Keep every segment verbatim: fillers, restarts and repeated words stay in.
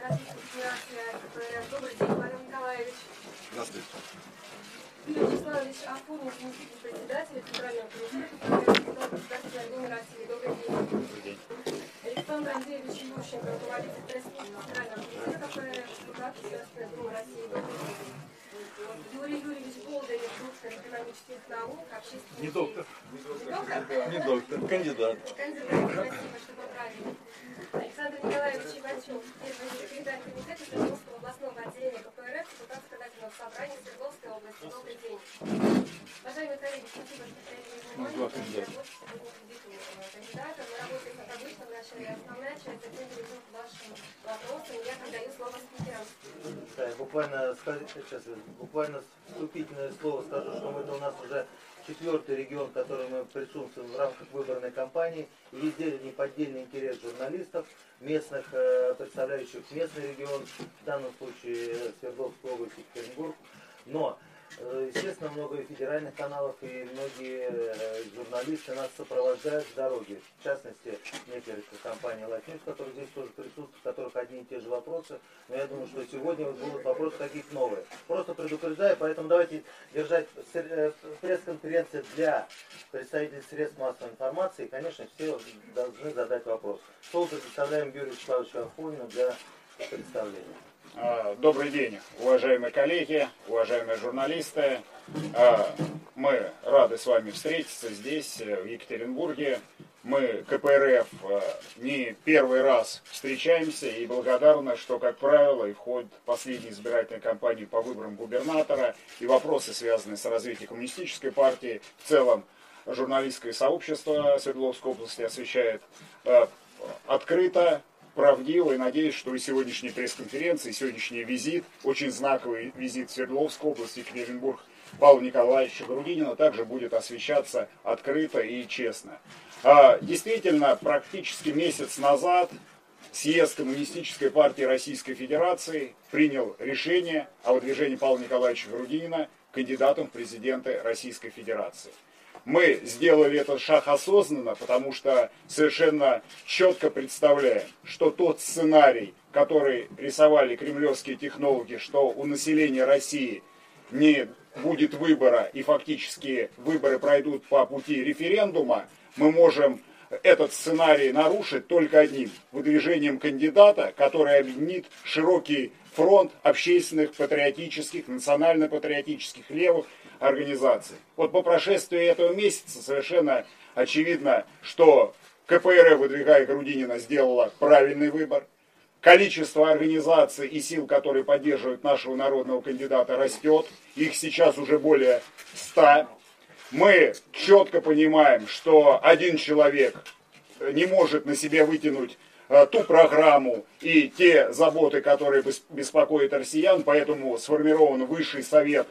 Российской Федерации КПРФ. Добрый день, Павел Николаевич. Здравствуйте. Юрий Вячеславович Афонин, заместитель председателя Центрального комитета КПРФ, председателя Думы России. Добрый день. Добрый день. Александр Андреевич Ющенко, руководитель пресс-службы Центрального комитета КПРФ, депутат Государственной Думы России. Добрый день. Юрий Юрьевич Болдырев, доктор экономических наук, общественный... Не доктор. Не доктор? Не доктор, кандидат. Кандидат, спасибо, что поправили. Александр Николаевич Ивачев, первый секретарь комитета Свердловского областного отделения КПРФ, депутат Законодательного собрания Свердловской области. Добрый день. Уважаемые коллеги, спасибо, что проявили внимание. Мы работаем кандидата. Мы работаем как обычно, вначале основная часть, затем перейдем к вашим вопросам. Я передаю слово спикерам. Да, буквально, сейчас, буквально вступительное слово скажу, что это у нас уже четвертый регион, в котором мы присутствуем в рамках выборной кампании. И везде неподдельный интерес журналистов, местных, представляющих местный регион, в данном случае Свердловскую область, Екатеринбург. Но, естественно, много федеральных каналов и многие журналисты нас сопровождают в дороге. В частности, некая компания Life News, которая здесь тоже присутствует, у которых одни и те же вопросы. Но я думаю, что сегодня будут вопросы какие-то новые. Просто предупреждаю, поэтому давайте держать пресс-конференции для представителей средств массовой информации. И, конечно, все должны задать вопрос. Слово предоставляем Юрию Вячеславовичу Афонину для представления. Добрый день, уважаемые коллеги, уважаемые журналисты. Мы рады с вами встретиться здесь, в Екатеринбурге. Мы, КПРФ, не первый раз встречаемся и благодарны, что, как правило, и в ходе последней избирательной кампании по выборам губернатора и вопросы, связанные с развитием коммунистической партии, в целом журналистское сообщество Свердловской области освещает открыто, правдиво, и надеюсь, что и сегодняшняя пресс-конференция, и сегодняшний визит, очень знаковый визит в Свердловскую область, Екатеринбург, Павла Николаевича Грудинина, также будет освещаться открыто и честно. Действительно, практически месяц назад съезд Коммунистической партии Российской Федерации принял решение о выдвижении Павла Николаевича Грудинина кандидатом в президенты Российской Федерации. Мы сделали этот шаг осознанно, потому что совершенно четко представляем, что тот сценарий, который рисовали кремлевские технологи, что у населения России не будет выбора и фактически выборы пройдут по пути референдума, мы можем этот сценарий нарушить только одним – выдвижением кандидата, который объединит широкий фронт общественных, патриотических, национально-патриотических левых организаций. Вот по прошествии этого месяца совершенно очевидно, что КПРФ, выдвигая Грудинина, сделала правильный выбор. Количество организаций и сил, которые поддерживают нашего народного кандидата, растет. Их сейчас уже более ста. Мы четко понимаем, что один человек не может на себя вытянуть ту программу и те заботы, которые беспокоят россиян, поэтому сформирован Высший совет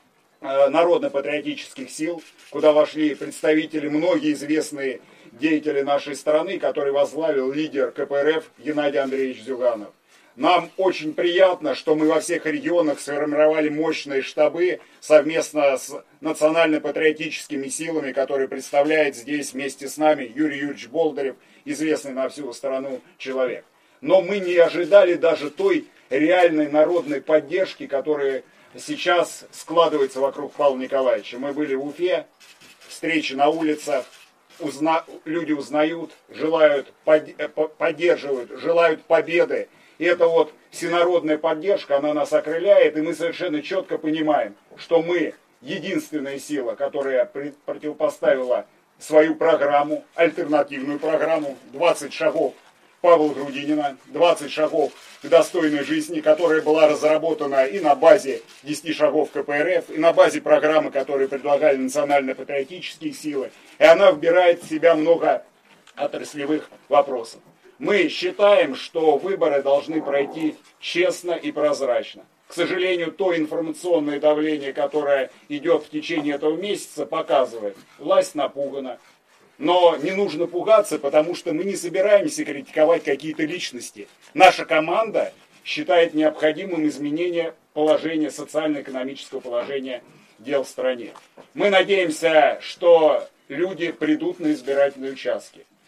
народно-патриотических сил, куда вошли представители, многие известные деятели нашей страны, которые возглавил лидер КПРФ Геннадий Андреевич Зюганов. Нам очень приятно, что мы во всех регионах сформировали мощные штабы совместно с национально-патриотическими силами, которые представляет здесь вместе с нами Юрий Юрьевич Болдырев, известный на всю страну человек. Но мы не ожидали даже той реальной народной поддержки, которая сейчас складывается вокруг Павла Николаевича. Мы были в Уфе, встречи на улицах, узна... люди узнают, желают, под... поддерживают, желают победы. И эта вот всенародная поддержка, она нас окрыляет, и мы совершенно четко понимаем, что мы единственная сила, которая противопоставила свою программу, альтернативную программу, двадцать шагов Павла Грудинина, двадцать шагов к достойной жизни, которая была разработана и на базе десяти шагов КПРФ, и на базе программы, которую предлагали национально-патриотические силы. И она вбирает в себя много отраслевых вопросов. Мы считаем, что выборы должны пройти честно и прозрачно. К сожалению, то информационное давление, которое идет в течение этого месяца, показывает, власть напугана. Но не нужно пугаться, потому что мы не собираемся критиковать какие-то личности. Наша команда считает необходимым изменение положения, социально-экономического положения дел в стране. Мы надеемся, что люди придут на избирательные участки.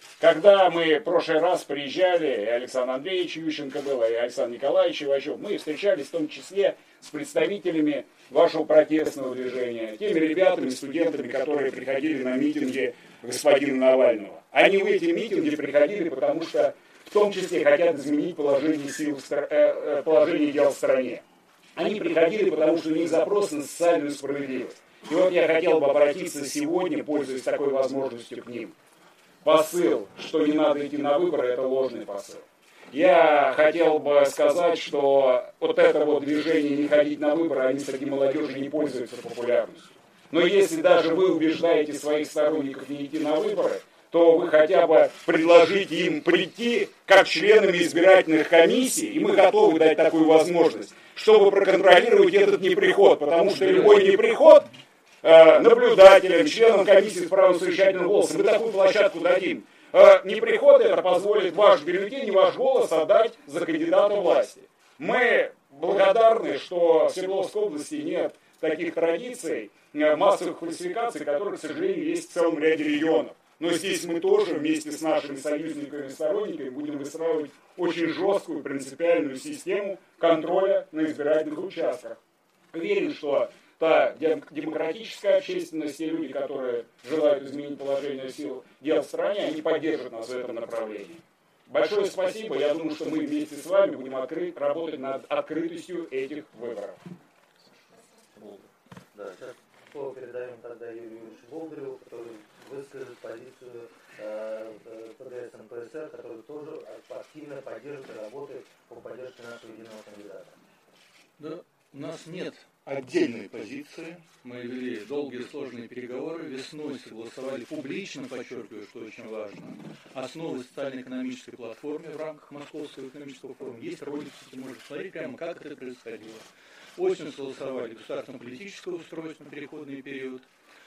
Когда мы в прошлый раз приезжали, и Александр Андреевич Ющенко был, и Александр Николаевич Ивачев, мы встречались в том числе с представителями вашего протестного движения, теми ребятами, студентами, которые приходили на митинги господина Навального. Они в эти митинги приходили, потому что в том числе хотят изменить положение, сил, положение дел в стране. Они приходили, потому что у них запрос на социальную справедливость. И вот я хотел бы обратиться сегодня, пользуясь такой возможностью, к ним. Посыл, что не надо идти на выборы, это ложный посыл. Я хотел бы сказать, что вот это вот движение «не ходить на выборы», они среди молодежи не пользуются популярностью. Но если даже вы убеждаете своих сторонников не идти на выборы, то вы хотя бы предложите им прийти как членами избирательных комиссий, и мы готовы дать такую возможность, чтобы проконтролировать этот неприход, потому что любой неприход наблюдателям, членам комиссии с правом совещательного голоса, мы такую площадку дадим. Неприход это позволит ваш бюллетень и ваш голос отдать за кандидата власти. Мы благодарны, что в Свердловской области нет таких традиций, массовых фальсификаций, которые, к сожалению, есть в целом ряде регионов. Но здесь мы тоже вместе с нашими союзниками и сторонниками будем выстраивать очень жесткую принципиальную систему контроля на избирательных участках. Уверен, что та демократическая общественность, те люди, которые желают изменить положение сил дел в стране, они поддержат нас в этом направлении. Большое спасибо. Я думаю, что мы вместе с вами будем открыть, работать над открытостью этих выборов. Да, сейчас слово передаем тогда Юрию Юрьевичу Болдыреву, который выскажет позицию э, ПДС эн пэ эс эр, который тоже активно поддерживает и работает по поддержке нашего единого кандидата. Да, у нас нет отдельной позиции. Мы вели долгие сложные переговоры, весной согласовали публично, подчеркиваю, что очень важно, основы социально-экономической платформы в рамках Московского экономического форума. Есть ролик, кстати, можно посмотреть прямо, как это происходило. Осенью согласовали государственно-политическое устройство на переходный период.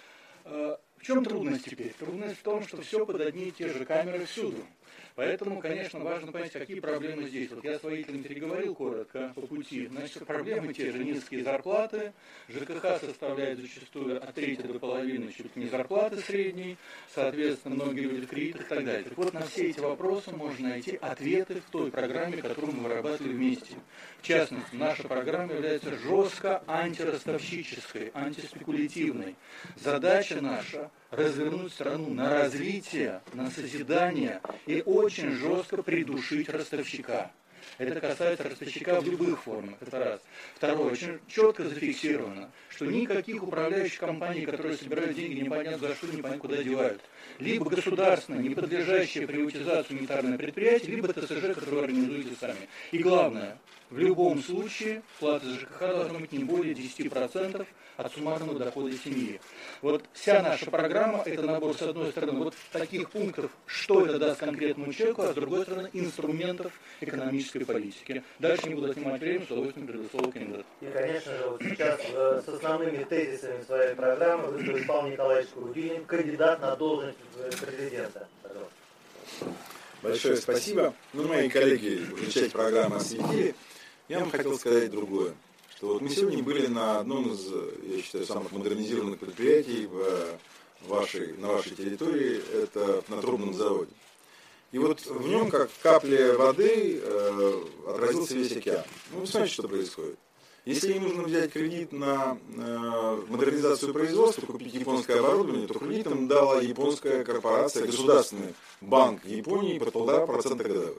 В чем трудность теперь? Трудность в том, что все под одни и те же камеры всюду. Поэтому, конечно, важно понять, какие проблемы здесь. Вот я с водителем переговорил коротко по пути. Значит, проблемы те же: низкие зарплаты, ЖКХ составляет зачастую от трети до половины чуть не зарплаты средней, соответственно, многие люди в кредитах и так далее. Так вот, на все эти вопросы можно найти ответы в той программе, которую мы вырабатывали вместе. В частности, наша программа является жестко антиростовщической, антиспекулятивной. Задача наша – развернуть страну на развитие, на созидание и очень жестко придушить ростовщика. Это касается ростовщика в любых формах, это раз. Второе, очень четко зафиксировано, что никаких управляющих компаний, которые собирают деньги непонятно за что, непонятно куда девают. Либо государственное, не подлежащее приватизации унитарное предприятие, либо тэ эс жэ, которое организуете сами. И главное, в любом случае плата за ЖКХ должна быть не более десяти процентов от суммарного дохода семьи. Вот вся наша программа – это набор, с одной стороны, вот таких пунктов, что это даст конкретному человеку, а с другой стороны, инструментов экономической политики. Дальше не буду отнимать время, с удовольствием предоставлю слово кандидату. И, конечно же, вот сейчас э, с основными тезисами своей программы выступил Павел Николаевич Курудинин, кандидат на должность президента. Пожалуйста. Большое спасибо. Ну, мои коллеги уже часть программы осветили. Я вам хотел сказать другое. Что вот мы сегодня были на одном из, я считаю, самых модернизированных предприятий в вашей, на вашей территории, это на трубном заводе. И вот в нем, как в капле воды, э, отразился весь океан. Ну, вы знаете, что происходит. Если им нужно взять кредит на э, модернизацию производства, купить японское оборудование, то кредитом дала японская корпорация, государственный банк Японии под полтора процента годовых.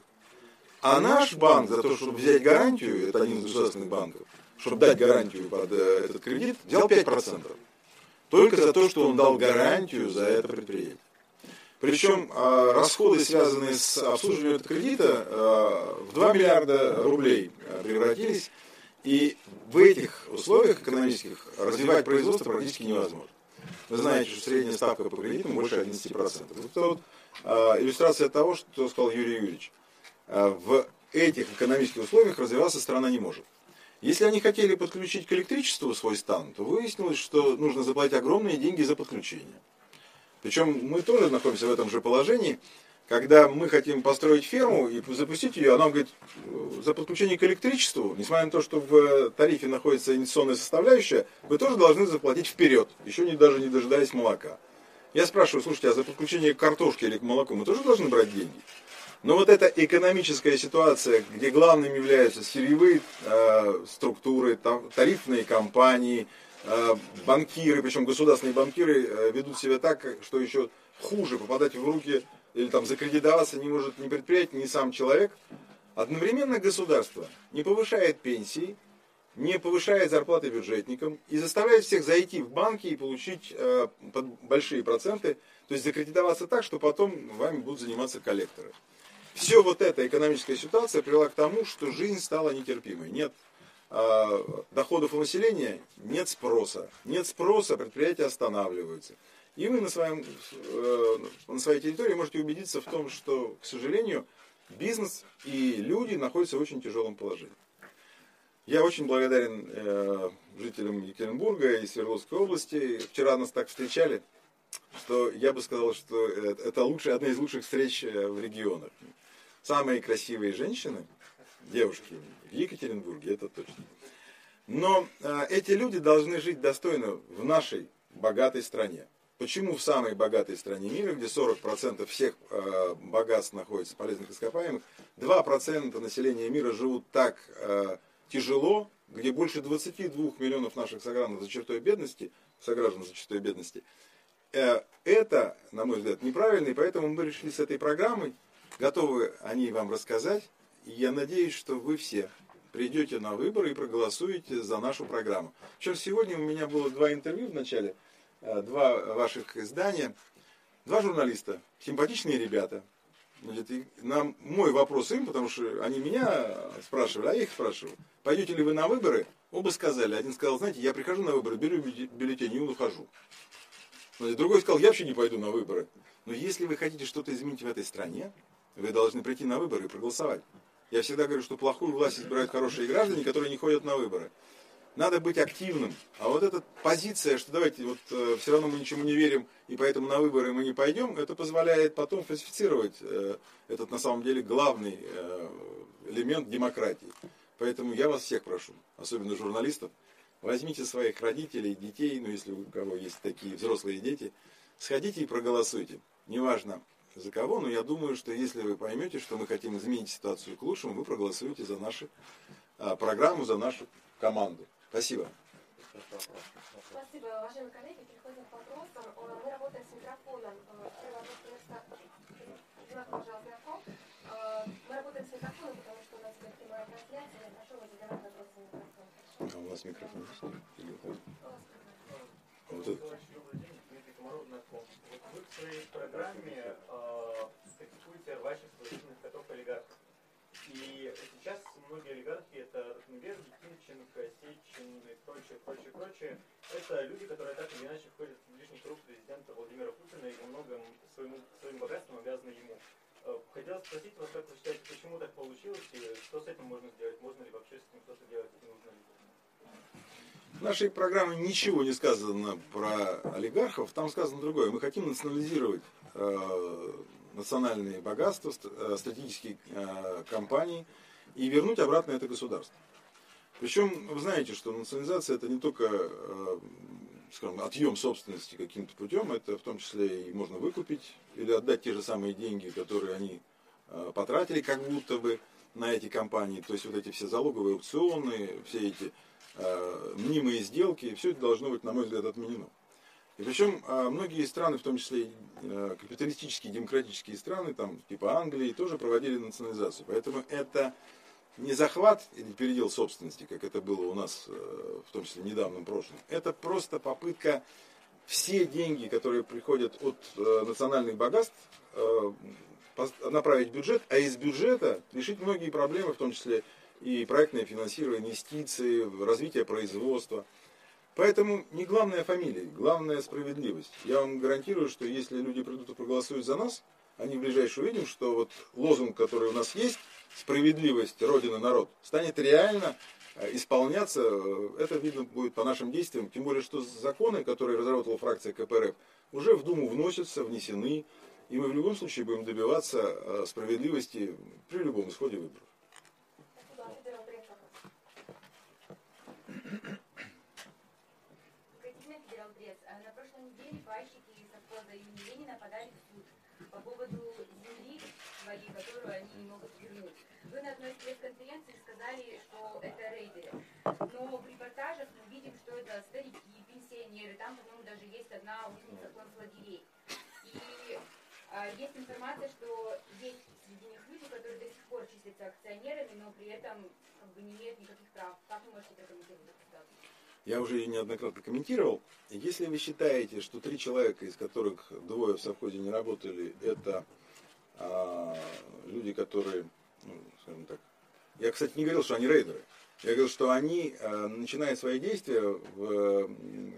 А наш банк за то, чтобы взять гарантию, это один из государственных банков, чтобы дать гарантию под этот кредит, взял пять процентов. Только за то, что он дал гарантию за это предприятие. Причем расходы, связанные с обслуживанием этого кредита, в два миллиарда рублей превратились. И в этих условиях экономических развивать производство практически невозможно. Вы знаете, что средняя ставка по кредитам больше одиннадцати процентов. Это вот иллюстрация того, что сказал Юрий Юрьевич. В этих экономических условиях развиваться страна не может. Если они хотели подключить к электричеству свой стан, то выяснилось, что нужно заплатить огромные деньги за подключение. Причем мы тоже находимся в этом же положении, когда мы хотим построить ферму и запустить ее, а нам говорит, за подключение к электричеству, несмотря на то, что в тарифе находится инвестиционная составляющая, вы тоже должны заплатить вперед, еще не, даже не дожидаясь молока. Я спрашиваю, слушайте, а за подключение к картошке или к молоку мы тоже должны брать деньги? Но вот эта экономическая ситуация, где главными являются сырьевые э, структуры, там, тарифные компании, э, банкиры, причем государственные банкиры э, ведут себя так, что еще хуже, попадать в руки или там закредитоваться не может ни предприятие, ни сам человек. Одновременно государство не повышает пенсии, не повышает зарплаты бюджетникам и заставляет всех зайти в банки и получить э, под большие проценты, то есть закредитоваться так, что потом вами будут заниматься коллекторы. Все вот эта экономическая ситуация привела к тому, что жизнь стала нетерпимой. Нет э, доходов у населения, нет спроса. Нет спроса, предприятия останавливаются. И вы на, своем, э, на своей территории можете убедиться в том, что, к сожалению, бизнес и люди находятся в очень тяжелом положении. Я очень благодарен э, жителям Екатеринбурга и Свердловской области. Вчера нас так встречали, что я бы сказал, что это лучшая, одна из лучших встреч в регионах. Самые красивые женщины, девушки в Екатеринбурге, это точно. Но э, эти люди должны жить достойно в нашей богатой стране. Почему в самой богатой стране мира, где сорок процентов всех э, богатств находится полезных ископаемых, два процента населения мира живут так э, тяжело, где больше двадцати двух миллионов наших сограждан за чертой бедности, сограждан за чертой бедности, э, это, на мой взгляд, неправильно, и поэтому мы решили с этой программой, готовы о ней вам рассказать, и я надеюсь, что вы все придете на выборы и проголосуете за нашу программу. Причем сегодня у меня было два интервью в начале, два ваших издания, два журналиста, симпатичные ребята. Значит, и нам, мой вопрос им, потому что они меня спрашивали, а я их спрашивал, пойдете ли вы на выборы? Оба сказали. Один сказал, знаете, я прихожу на выборы, беру бюллетень и ухожу. Значит, другой сказал, я вообще не пойду на выборы. Но если вы хотите что-то изменить в этой стране, вы должны прийти на выборы и проголосовать. Я всегда говорю, что плохую власть избирают хорошие граждане, которые не ходят на выборы. Надо быть активным. А вот эта позиция, что давайте, вот э, все равно мы ничему не верим, и поэтому на выборы мы не пойдем, это позволяет потом фальсифицировать э, этот на самом деле главный э, элемент демократии. Поэтому я вас всех прошу, особенно журналистов, возьмите своих родителей, детей, ну если у кого есть такие взрослые дети, сходите и проголосуйте. Неважно за кого, но я думаю, что если вы поймете, что мы хотим изменить ситуацию к лучшему, вы проголосуете за нашу э, программу, за нашу команду. Спасибо. Спасибо, уважаемые коллеги. Переходим к вопросам. Мы работаем с микрофоном. Первый вопрос, конечно, пожалуйста, знаком. Мы работаем с микрофоном, потому что у нас идет прямая трансляция. Я прошу вас задавать вопросы на микрофон. А у вас микрофон есть? Или вот вот это? Дмитрий Комаров, знаком. Вот вы в своей программе э, критикуете рвачих согласительных котов олигархов. И сейчас многие олигархи, это Ротенберг, Тимченко, Сечин и прочее, прочее, прочее, это люди, которые так или иначе входят в публичный круг президента Владимира Путина и во многом своему, своим богатством обязаны ему. Хотелось спросить вас, как вы считаете, почему так получилось, и что с этим можно сделать? Можно ли вообще с этим что-то делать, и нужно ли? В нашей программе ничего не сказано про олигархов, там сказано другое. Мы хотим национализировать э, национальные богатства, стратегические э, компании и вернуть обратно это государство. Причем вы знаете, что национализация это не только э, скажем, отъем собственности каким-то путем, это в том числе и можно выкупить или отдать те же самые деньги, которые они э, потратили как будто бы на эти компании. То есть вот эти все залоговые аукционы, все эти э, мнимые сделки, все это должно быть, на мой взгляд, отменено. И причем многие страны, в том числе капиталистические, демократические страны, там, типа Англии, тоже проводили национализацию. Поэтому это не захват или передел собственности, как это было у нас, в том числе в недавнем прошлом. Это просто попытка все деньги, которые приходят от национальных богатств, направить в бюджет, а из бюджета решить многие проблемы, в том числе и проектное финансирование, инвестиции, развитие производства. Поэтому не главная фамилия, главная справедливость. Я вам гарантирую, что если люди придут и проголосуют за нас, они в ближайшее увидим, что вот лозунг, который у нас есть, справедливость, Родина, народ, станет реально исполняться. Это видно будет по нашим действиям. Тем более, что законы, которые разработала фракция ка пэ эр эф, уже в Думу вносятся, внесены. И мы в любом случае будем добиваться справедливости при любом исходе выборов. На прошлой неделе пайщики из совхоза Сталина и Ленина подали в суд по поводу земли своей, которую они не могут вернуть. Вы на одной из пресс-конференций сказали, что это рейдеры. Но в репортажах мы видим, что это старики, пенсионеры. Там, по-моему, даже есть одна узница концлагерей. И а, есть информация, что есть среди них люди, которые до сих пор числятся акционерами, но при этом как бы не имеют никаких прав. Как вы можете прокомментировать эту ситуацию? Я уже неоднократно комментировал. Если вы считаете, что три человека, из которых двое в совхозе не работали, это а, люди, которые, ну, скажем так, я, кстати, не говорил, что они рейдеры. Я говорил, что они а, начинают свои действия, в,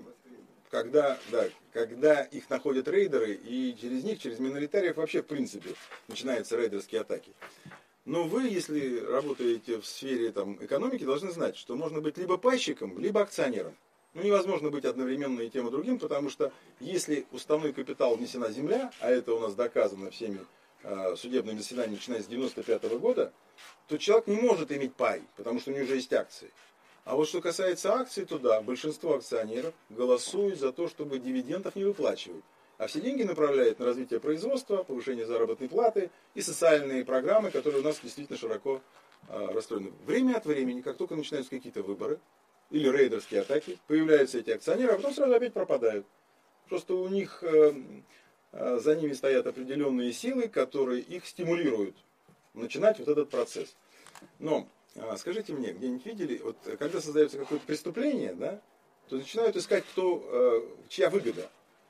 когда, да, когда их находят рейдеры, и через них, через миноритариев вообще, в принципе, начинаются рейдерские атаки. Но вы, если работаете в сфере там, экономики, должны знать, что можно быть либо пайщиком, либо акционером. Ну, невозможно быть одновременно и тем, и другим, потому что если уставной капитал внесена земля, а это у нас доказано всеми э, судебными заседаниями, начиная с девяносто пятого года, то человек не может иметь пай, потому что у него уже есть акции. А вот что касается акций, то да, большинство акционеров голосуют за то, чтобы дивидендов не выплачивать. А все деньги направляют на развитие производства, повышение заработной платы и социальные программы, которые у нас действительно широко э, расстроены. Время от времени, как только начинаются какие-то выборы или рейдерские атаки, появляются эти акционеры, а потом сразу опять пропадают. Просто у них э, э, за ними стоят определенные силы, которые их стимулируют начинать вот этот процесс. Но э, скажите мне, где-нибудь видели, вот когда создается какое-то преступление, да, то начинают искать, кто, э, чья выгода.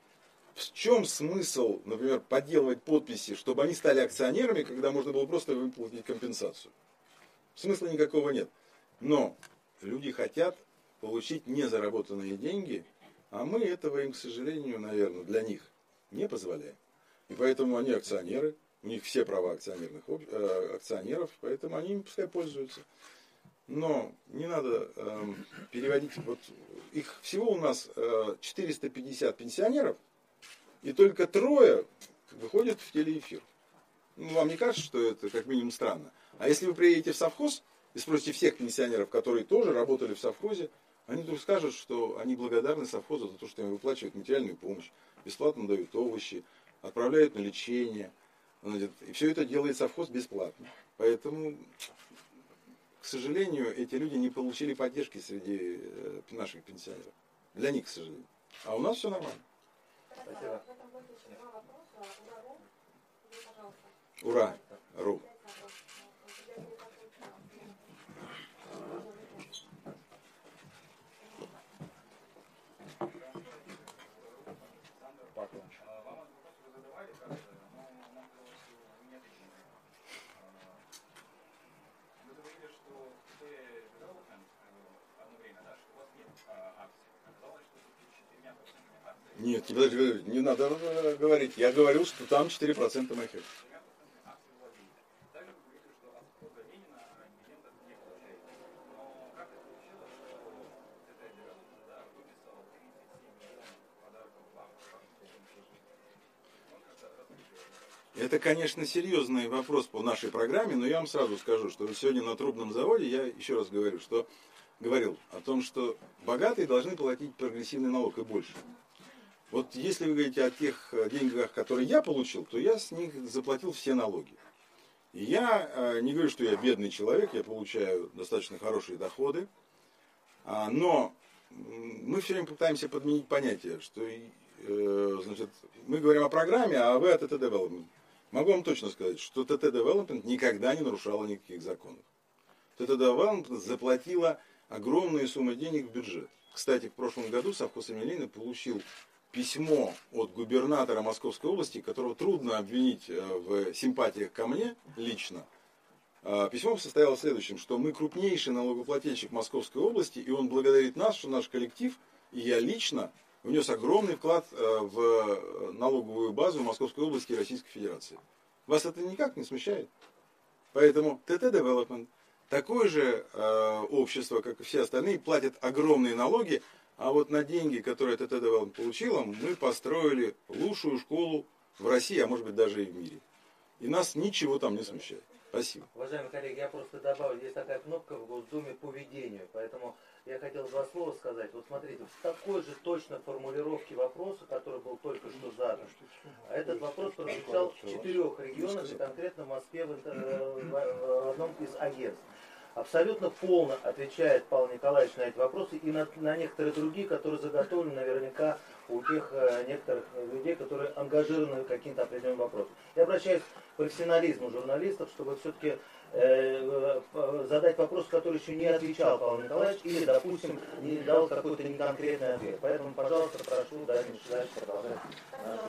В чем смысл, например, подделывать подписи, чтобы они стали акционерами, когда можно было просто выплатить компенсацию? Смысла никакого нет. Но люди хотят получить незаработанные деньги, а мы этого им, к сожалению, наверное, для них не позволяем. И поэтому они акционеры, у них все права акционерных, э, акционеров, поэтому они им пускай пользуются. Но не надо э, переводить, вот их всего у нас э, четыреста пятьдесят пенсионеров, и только трое выходят в телеэфир. Ну, вам не кажется, что это как минимум странно? А если вы приедете в совхоз и спросите всех пенсионеров, которые тоже работали в совхозе, они вдруг скажут, что они благодарны совхозу за то, что им выплачивают материальную помощь, бесплатно дают овощи, отправляют на лечение. И все это делает совхоз бесплатно. Поэтому, к сожалению, эти люди не получили поддержки среди наших пенсионеров. Для них, к сожалению. А у нас все нормально. Спасибо. Ура! Ру. Нет, не надо говорить. Я говорил, что там четыре процента моих акций. Это, конечно, серьезный вопрос по нашей программе, но я вам сразу скажу, что сегодня на трубном заводе, я еще раз говорю, что говорил о том, что богатые должны платить прогрессивный налог и больше. Вот если вы говорите о тех деньгах, которые я получил, то я с них заплатил все налоги. И я э, не говорю, что я бедный человек, я получаю достаточно хорошие доходы, а, но мы все время пытаемся подменить понятие, что э, значит, мы говорим о программе, а вы о ти ти Development. Могу вам точно сказать, что ти ти Development никогда не нарушала никаких законов. ти ти Development заплатила огромные суммы денег в бюджет. Кстати, в прошлом году совхоз имени Ленина получил письмо от губернатора Московской области, которого трудно обвинить в симпатиях ко мне лично. Письмо состояло в следующем, что мы крупнейший налогоплательщик Московской области, и он благодарит нас, что наш коллектив, и я лично, внес огромный вклад в налоговую базу Московской области и Российской Федерации. Вас это никак не смущает? Поэтому ти ти Development, такое же общество, как и все остальные, платят огромные налоги. А вот на деньги, которые ти ти Development получила, мы построили лучшую школу в России, а может быть даже и в мире. И нас ничего там не смущает. Спасибо. Уважаемые коллеги, я просто добавлю, есть такая кнопка в Госдуме по ведению, поэтому я хотел два слова сказать. Вот смотрите, в такой же точно формулировке вопроса, который был только что задан, а этот вопрос прозвучал в четырех регионах, и конкретно в Москве, в, в одном из агентств. Абсолютно полно отвечает Павел Николаевич на эти вопросы и на, на некоторые другие, которые заготовлены наверняка у тех э, некоторых людей, которые ангажированы каким-то определенным вопросом. Я обращаюсь к профессионализму журналистов, чтобы все-таки э, э, задать вопрос, который еще не отвечал Павел Николаевич, или, допустим, не дал какой-то неконкретный ответ. Поэтому, пожалуйста, прошу дальше продолжать нашу...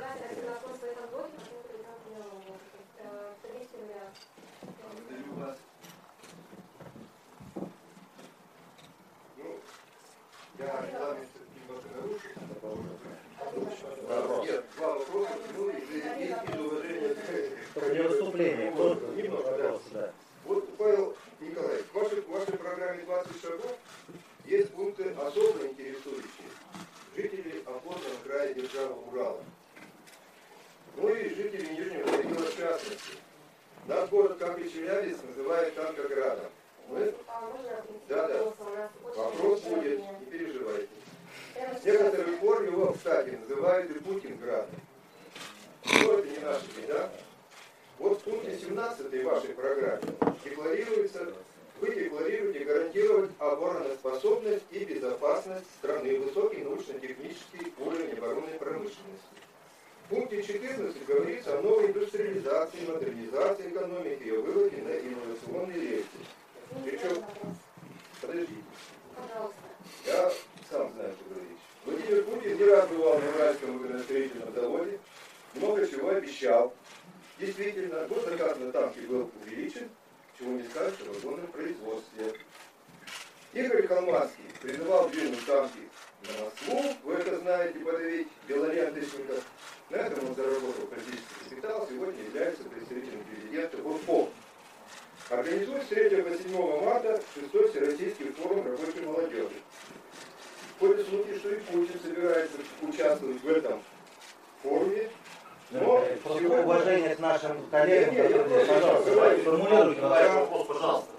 Я регламент немножко нарушил. Нет, два вопроса, ну, из уважения к... Не выступление, просто немного, вопрос, да. да. Вот, Павел Николаевич, в вашей, в вашей программе двадцать шагов есть пункты, особо интересующие жителей Охотного края державы Урала. Ну и жители Нижнего Тагила в частности. Наш город, как и Челябинск, называют Танкоградом. Мы... Да, да. Вопрос будет, не переживайте. В некоторой форме его, кстати, называют и Путинградом. Но это не наша беда. Вот в пункте семнадцатой вашей программы декларируется, вы декларируете гарантировать обороноспособность и безопасность страны, высокий научно-технический уровень оборонной промышленности. В пункте четырнадцать говорится о новой индустриализации, модернизации экономики и о выводе на инновационные рельсы. Причем, подождите, я сам знаю, что говорить. Владимир Путин не раз бывал на Уральском военно-строительном заводе, много чего обещал. Действительно, год заказ на танки был увеличен, чего не скажешь о вагонном производстве. Игорь Холманский призывал двинуть танки на Москву, вы это знаете, подавить белоленточников. На этом он заработал политический капитал, сегодня является представителем президента Бурков. Организует с третьего по седьмого марта шестой Всероссийский форум рабочей молодежи. Ходят слухи, что и Путин собирается участвовать в этом форуме. Но Просто сегодня... уважение к нашим коллегам, Нет, нет, которые, нет, пожалуйста, давайте, формулируйте давайте. вопрос, пожалуйста.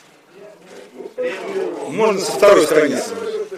Можно со второй страницы.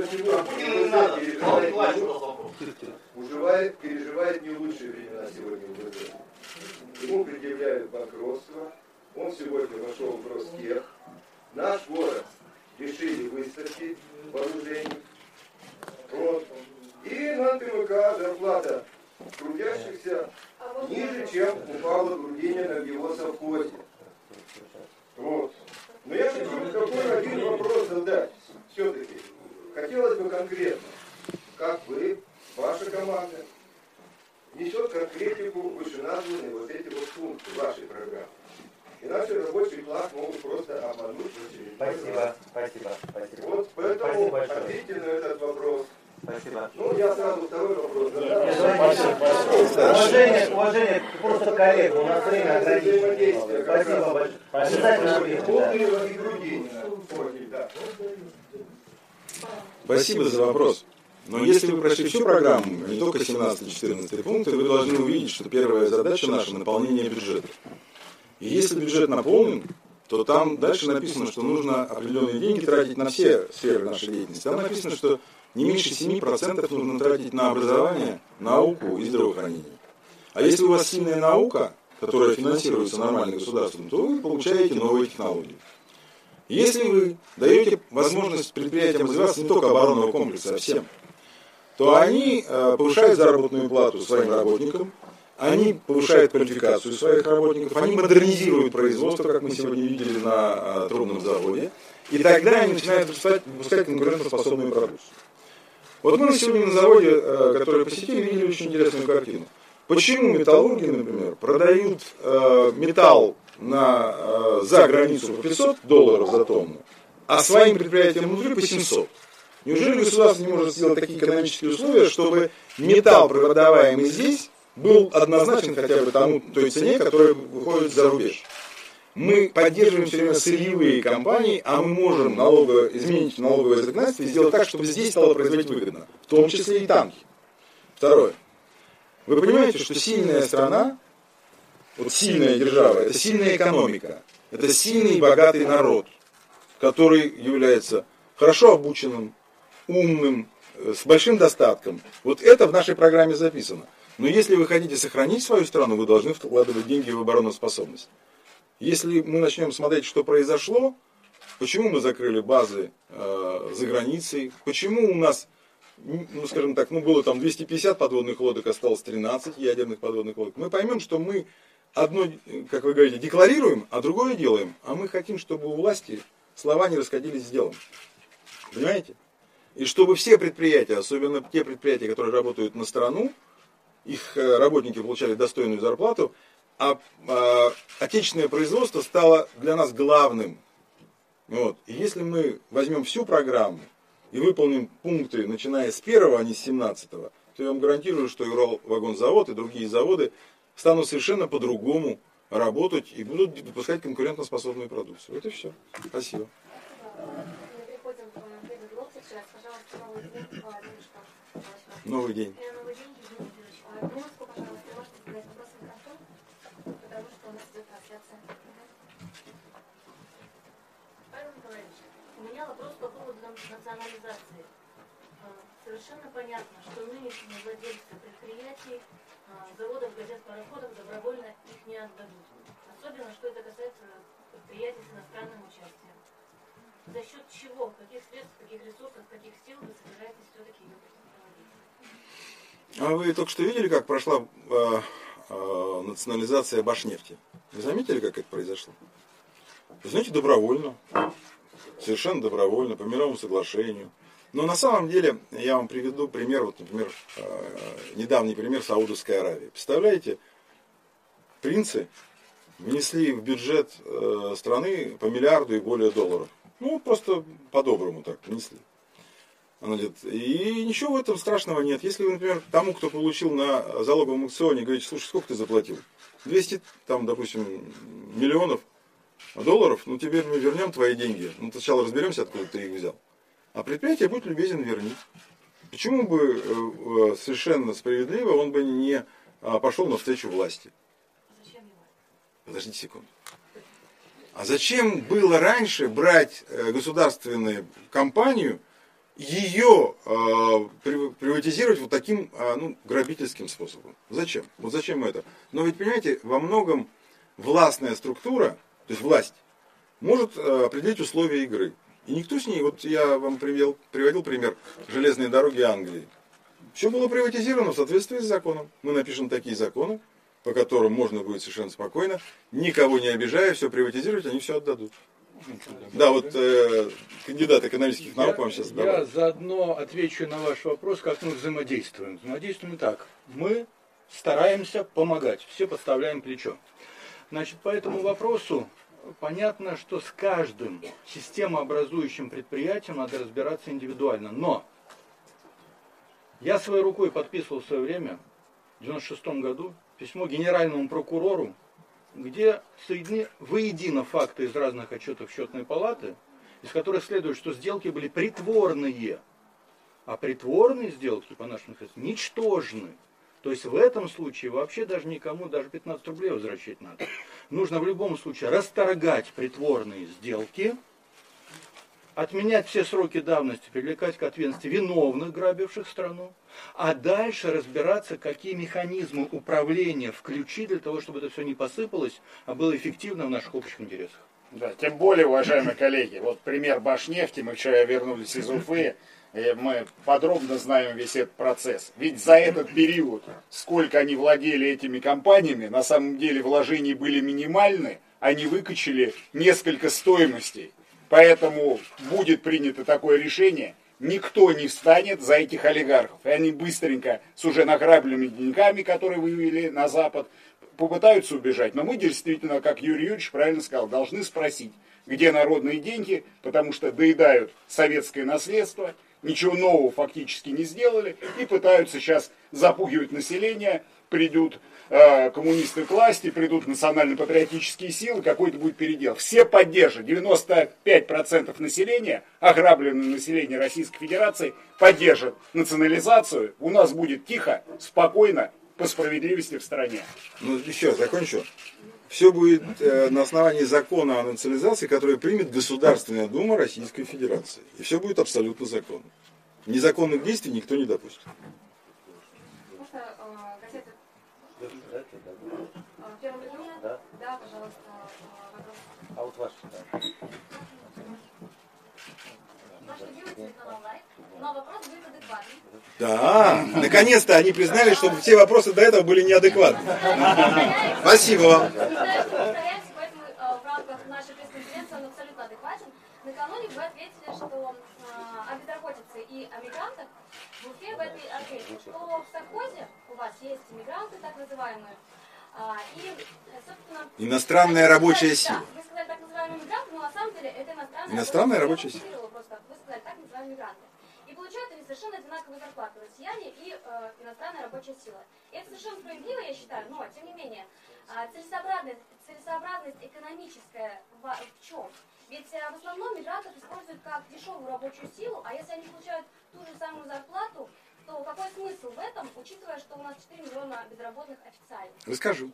Уживает, переживает не лучшие времена сегодня в ВЗ. Ему предъявляют банкротство. Он сегодня вошел в Ростех. Наш город лишили выставки вооружений. Вот. И на ТМК зарплата трудящихся ниже, чем у Павла Грудинина в его совхозе. Вот. Но я хочу такой один вопрос задать. Все-таки хотелось бы конкретно, как вы, ваша команда, несет конкретику вышеназванные вот эти вот пункты вашей программы. Иначе рабочий класс могут просто обмануть в очередной Спасибо, раз. спасибо, спасибо. Вот поэтому Спасибо ответьте на этот вопрос. Спасибо. Ну, я сразу второй вопрос задам. Уважение, уважение просто к коллегам, у нас время ограничено. Спасибо большое. Обязательно ответим, да. Полный и Грудинина. Ой, да. Спасибо за вопрос. Но если вы прошли всю программу, не только семнадцатый-четырнадцатый пункты, вы должны увидеть, что первая задача наша – наполнение бюджета. И если бюджет наполнен, то там дальше написано, что нужно определенные деньги тратить на все сферы нашей деятельности. Там написано, что не меньше семи процентов нужно тратить на образование, науку и здравоохранение. А если у вас сильная наука, которая финансируется нормальным государством, то вы получаете новые технологии. Если вы даете возможность предприятиям развиваться не только оборонного комплекса, а всем, то они э, повышают заработную плату своим работникам, они повышают квалификацию своих работников, они модернизируют производство, как мы сегодня видели на э, трубном заводе, и тогда они начинают выпускать, выпускать конкурентоспособную продукцию. Вот мы сегодня на заводе, э, который посетили, видели очень интересную картину. Почему металлурги, например, продают э, металл на, э, за границу по пятьсот долларов за тонну, а своим предприятиям внутри по семьсот? Неужели государство не может сделать такие экономические условия, чтобы металл, продаваемый здесь, был однозначен хотя бы тому, той цене, которая выходит за рубеж? Мы поддерживаем все время сырьевые компании, а мы можем налогово, изменить налоговое законодательство и сделать так, чтобы здесь стало производить выгодно, в том числе и танки. Второе. Вы понимаете, что сильная страна вот сильная держава, это сильная экономика, это сильный и богатый народ, который является хорошо обученным, умным, с большим достатком. Вот это в нашей программе записано. Но если вы хотите сохранить свою страну, вы должны вкладывать деньги в обороноспособность. Если мы начнем смотреть, что произошло, почему мы закрыли базы э, за границей, почему у нас, ну скажем так, ну было там двести пятьдесят подводных лодок, осталось тринадцать ядерных подводных лодок, мы поймем, что мы одно, как вы говорите, декларируем, а другое делаем. А мы хотим, чтобы у власти слова не расходились с делом. Понимаете? И чтобы все предприятия, особенно те предприятия, которые работают на страну, их работники получали достойную зарплату, а, а отечественное производство стало для нас главным. Вот. И если мы возьмем всю программу и выполним пункты, начиная с первого, а не с семнадцатого, то я вам гарантирую, что Уралвагонзавод и другие заводы станут совершенно по-другому работать и будут выпускать конкурентоспособную продукцию. Вот и все. Спасибо. Новый день. Новый день, Евгений Юрьевич. Минутку, пожалуйста, можете задать вопрос в микрофон, потому что у нас идет трансляция. Павел Николаевич, у меня вопрос по поводу национализации. Совершенно понятно, что нынешние владельцы предприятий, заводов, газет, пароходов добровольно их не отдадут. Особенно, что это касается предприятий с иностранным участием. За счет чего, каких средств, каких ресурсов, каких сил вы собираетесь все-таки ее проводить? А вы только что видели, как прошла э, э, национализация Башнефти? Вы заметили, как это произошло? Вы знаете, добровольно. Совершенно добровольно, по мировому соглашению. Но на самом деле, я вам приведу пример, вот, например, э, недавний пример Саудовской Аравии. Представляете, принцы внесли в бюджет э, страны по миллиарду и более долларов. Ну, просто по-доброму так внесли. И ничего в этом страшного нет. Если вы, например, тому, кто получил на залоговом аукционе, говорите, слушай, сколько ты заплатил? двести, там, допустим, миллионов долларов, ну теперь мы вернем твои деньги. Ну, сначала разберемся, откуда ты их взял. А предприятие будет любезен вернуть. Почему бы совершенно справедливо он бы не пошел навстречу власти? Подождите секунду. А зачем было раньше брать государственную компанию, ее э, приватизировать вот таким э, ну, грабительским способом? Зачем? Вот зачем это? Но ведь, понимаете, во многом властная структура, то есть власть, может э, определить условия игры. И никто с ней, вот я вам привел, приводил пример железной дороги Англии. Все было приватизировано в соответствии с законом. Мы напишем такие законы, по которым можно будет совершенно спокойно, никого не обижая, все приватизировать, они все отдадут. Да, вот э, кандидат экономических наук вам сейчас давай. Я заодно отвечу на ваш вопрос, как мы взаимодействуем. Взаимодействуем так. Мы стараемся помогать, все подставляем плечо. Значит, по этому вопросу понятно, что с каждым системообразующим предприятием надо разбираться индивидуально. Но я своей рукой подписывал в свое время, в девяносто шестом году, письмо генеральному прокурору, где соединены воедино факты из разных отчетов счетной палаты, из которых следует, что сделки были притворные. А притворные сделки, по нашим средствам, ничтожны. То есть в этом случае вообще даже никому даже пятнадцать рублей возвращать надо. Нужно в любом случае расторгать притворные сделки, отменять все сроки давности, привлекать к ответственности виновных, грабивших страну, а дальше разбираться, какие механизмы управления включить для того, чтобы это все не посыпалось, а было эффективно в наших общих интересах. Да, тем более, уважаемые коллеги, вот пример Башнефти, мы вчера вернулись из Уфы, и мы подробно знаем весь этот процесс. Ведь за этот период, сколько они владели этими компаниями, на самом деле вложения были минимальны, они выкачали несколько стоимостей. Поэтому будет принято такое решение, никто не встанет за этих олигархов. И они быстренько с уже награбленными деньгами, которые вывели на Запад, попытаются убежать. Но мы действительно, как Юрий Юрьевич правильно сказал, должны спросить, где народные деньги, потому что доедают советское наследство, ничего нового фактически не сделали и пытаются сейчас запугивать население, придут э, коммунисты к власти, придут национально-патриотические силы, какой-то будет передел. Все поддержат, девяносто пять процентов населения, ограбленное население Российской Федерации, поддержат национализацию, у нас будет тихо, спокойно по справедливости в стране. Ну, еще раз, закончу. Все будет э, на основании закона о национализации, который примет Государственная Дума Российской Федерации. И все будет абсолютно законно. Незаконных действий никто не допустит. Можно э, газету Да, э, первым лицом? да. Да, пожалуйста, э, вопрос. А вот ваш, да. Ваш любимый телеканал Лайф, но вопрос будет адекватный. Да, наконец-то они признали, что все вопросы до этого были неадекватны. Спасибо вам. Считаю, что повторяемся, поэтому э, в рамках нашей пресс-конференции он абсолютно адекватен. Накануне вы ответили, что э, о безработице и о мигрантах в Уфе в этой ответили, что в совхозе у вас есть мигранты, так называемые, а, и, собственно... Иностранная рабочая сила. Да, вы сказали так называемые мигранты, но на самом деле это иностранная, Иностранная рабочая сила. Я просто, вы сказали так называемые мигранты. И получают они совершенно одинаковую зарплату, россияне и э, иностранная рабочая сила. И это совершенно справедливо, я считаю, но, тем не менее, э, целесообразность, целесообразность экономическая в, в чем? Ведь э, в основном мигрантов используют как дешевую рабочую силу, а если они получают ту же самую зарплату, то какой смысл в этом, учитывая, что у нас четыре миллиона безработных официально? Расскажу.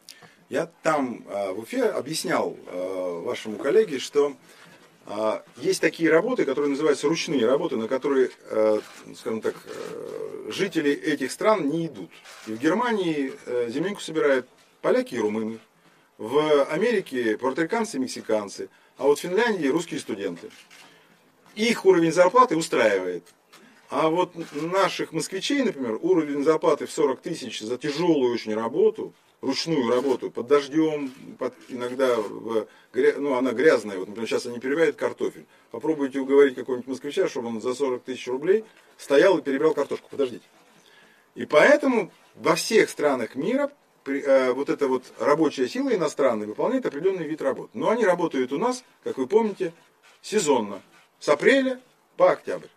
Я там в Уфе объяснял вашему коллеге, что есть такие работы, которые называются ручные работы, на которые, скажем так, жители этих стран не идут. И в Германии земельку собирают поляки и румыны, в Америке пуэрториканцы и мексиканцы, а вот в Финляндии русские студенты. Их уровень зарплаты устраивает. А вот наших москвичей, например, уровень зарплаты в сорок тысяч за тяжелую очень работу, ручную работу, под дождем, под, иногда в, ну, она грязная. Вот, например, сейчас они перебирают картофель. Попробуйте уговорить какого-нибудь москвича, чтобы он за сорок тысяч рублей стоял и перебирал картошку. Подождите. И поэтому во всех странах мира при, э, вот эта вот рабочая сила иностранная выполняет определенный вид работ. Но они работают у нас, как вы помните, сезонно. С апреля по октябрь.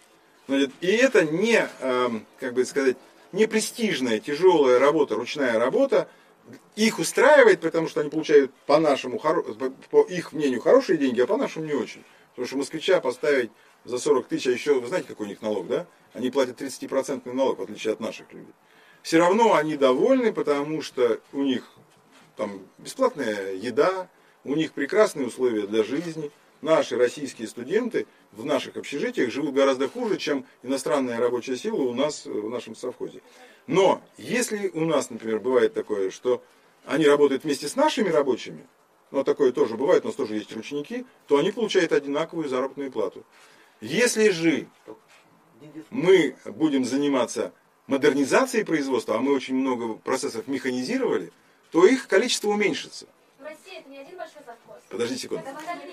И это не, как бы сказать, не престижная, тяжелая работа, ручная работа. Их устраивает, потому что они получают по нашему, по их мнению, хорошие деньги, а по нашему не очень. Потому что москвича поставить за сорок тысяч, а еще, вы знаете, какой у них налог, да? Они платят тридцатипроцентный налог, в отличие от наших людей. Все равно они довольны, потому что у них там бесплатная еда, у них прекрасные условия для жизни. Наши российские студенты в наших общежитиях живут гораздо хуже, чем иностранная рабочая сила у нас в нашем совхозе. Но если у нас, например, бывает такое, что они работают вместе с нашими рабочими, но такое тоже бывает, у нас тоже есть ручники, то они получают одинаковую заработную плату. Если же мы будем заниматься модернизацией производства, а мы очень много процессов механизировали, то их количество уменьшится. Россия это не один большой совхоз. Подождите секунду.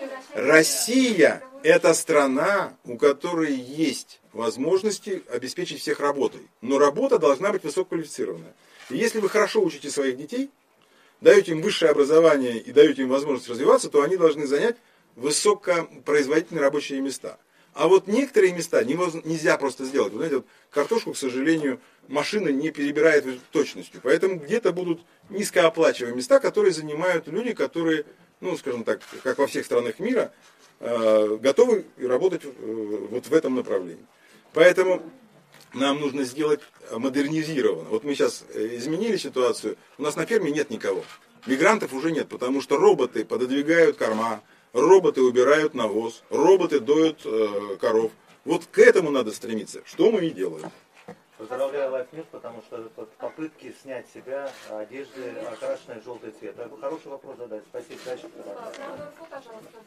Россия – это страна, у которой есть возможности обеспечить всех работой. Но работа должна быть высококвалифицированная. И если вы хорошо учите своих детей, даете им высшее образование и даете им возможность развиваться, то они должны занять высокопроизводительные рабочие места. А вот некоторые места нельзя просто сделать. Вы знаете, вот картошку, к сожалению, машина не перебирает точностью. Поэтому где-то будут низкооплачиваемые места, которые занимают люди, которые, ну, скажем так, как во всех странах мира, готовы работать вот в этом направлении. Поэтому нам нужно сделать модернизированно. Вот мы сейчас изменили ситуацию. У нас на ферме нет никого. Мигрантов уже нет, потому что роботы пододвигают корма, роботы убирают навоз, роботы доют э, коров. Вот к этому надо стремиться, что мы и делаем. Поздравляю Лайфньюз, потому что попытки снять с себя одежды, окрашенной в желтый цвет. Это хороший вопрос задать. Спасибо. Дальше. Пожалуйста,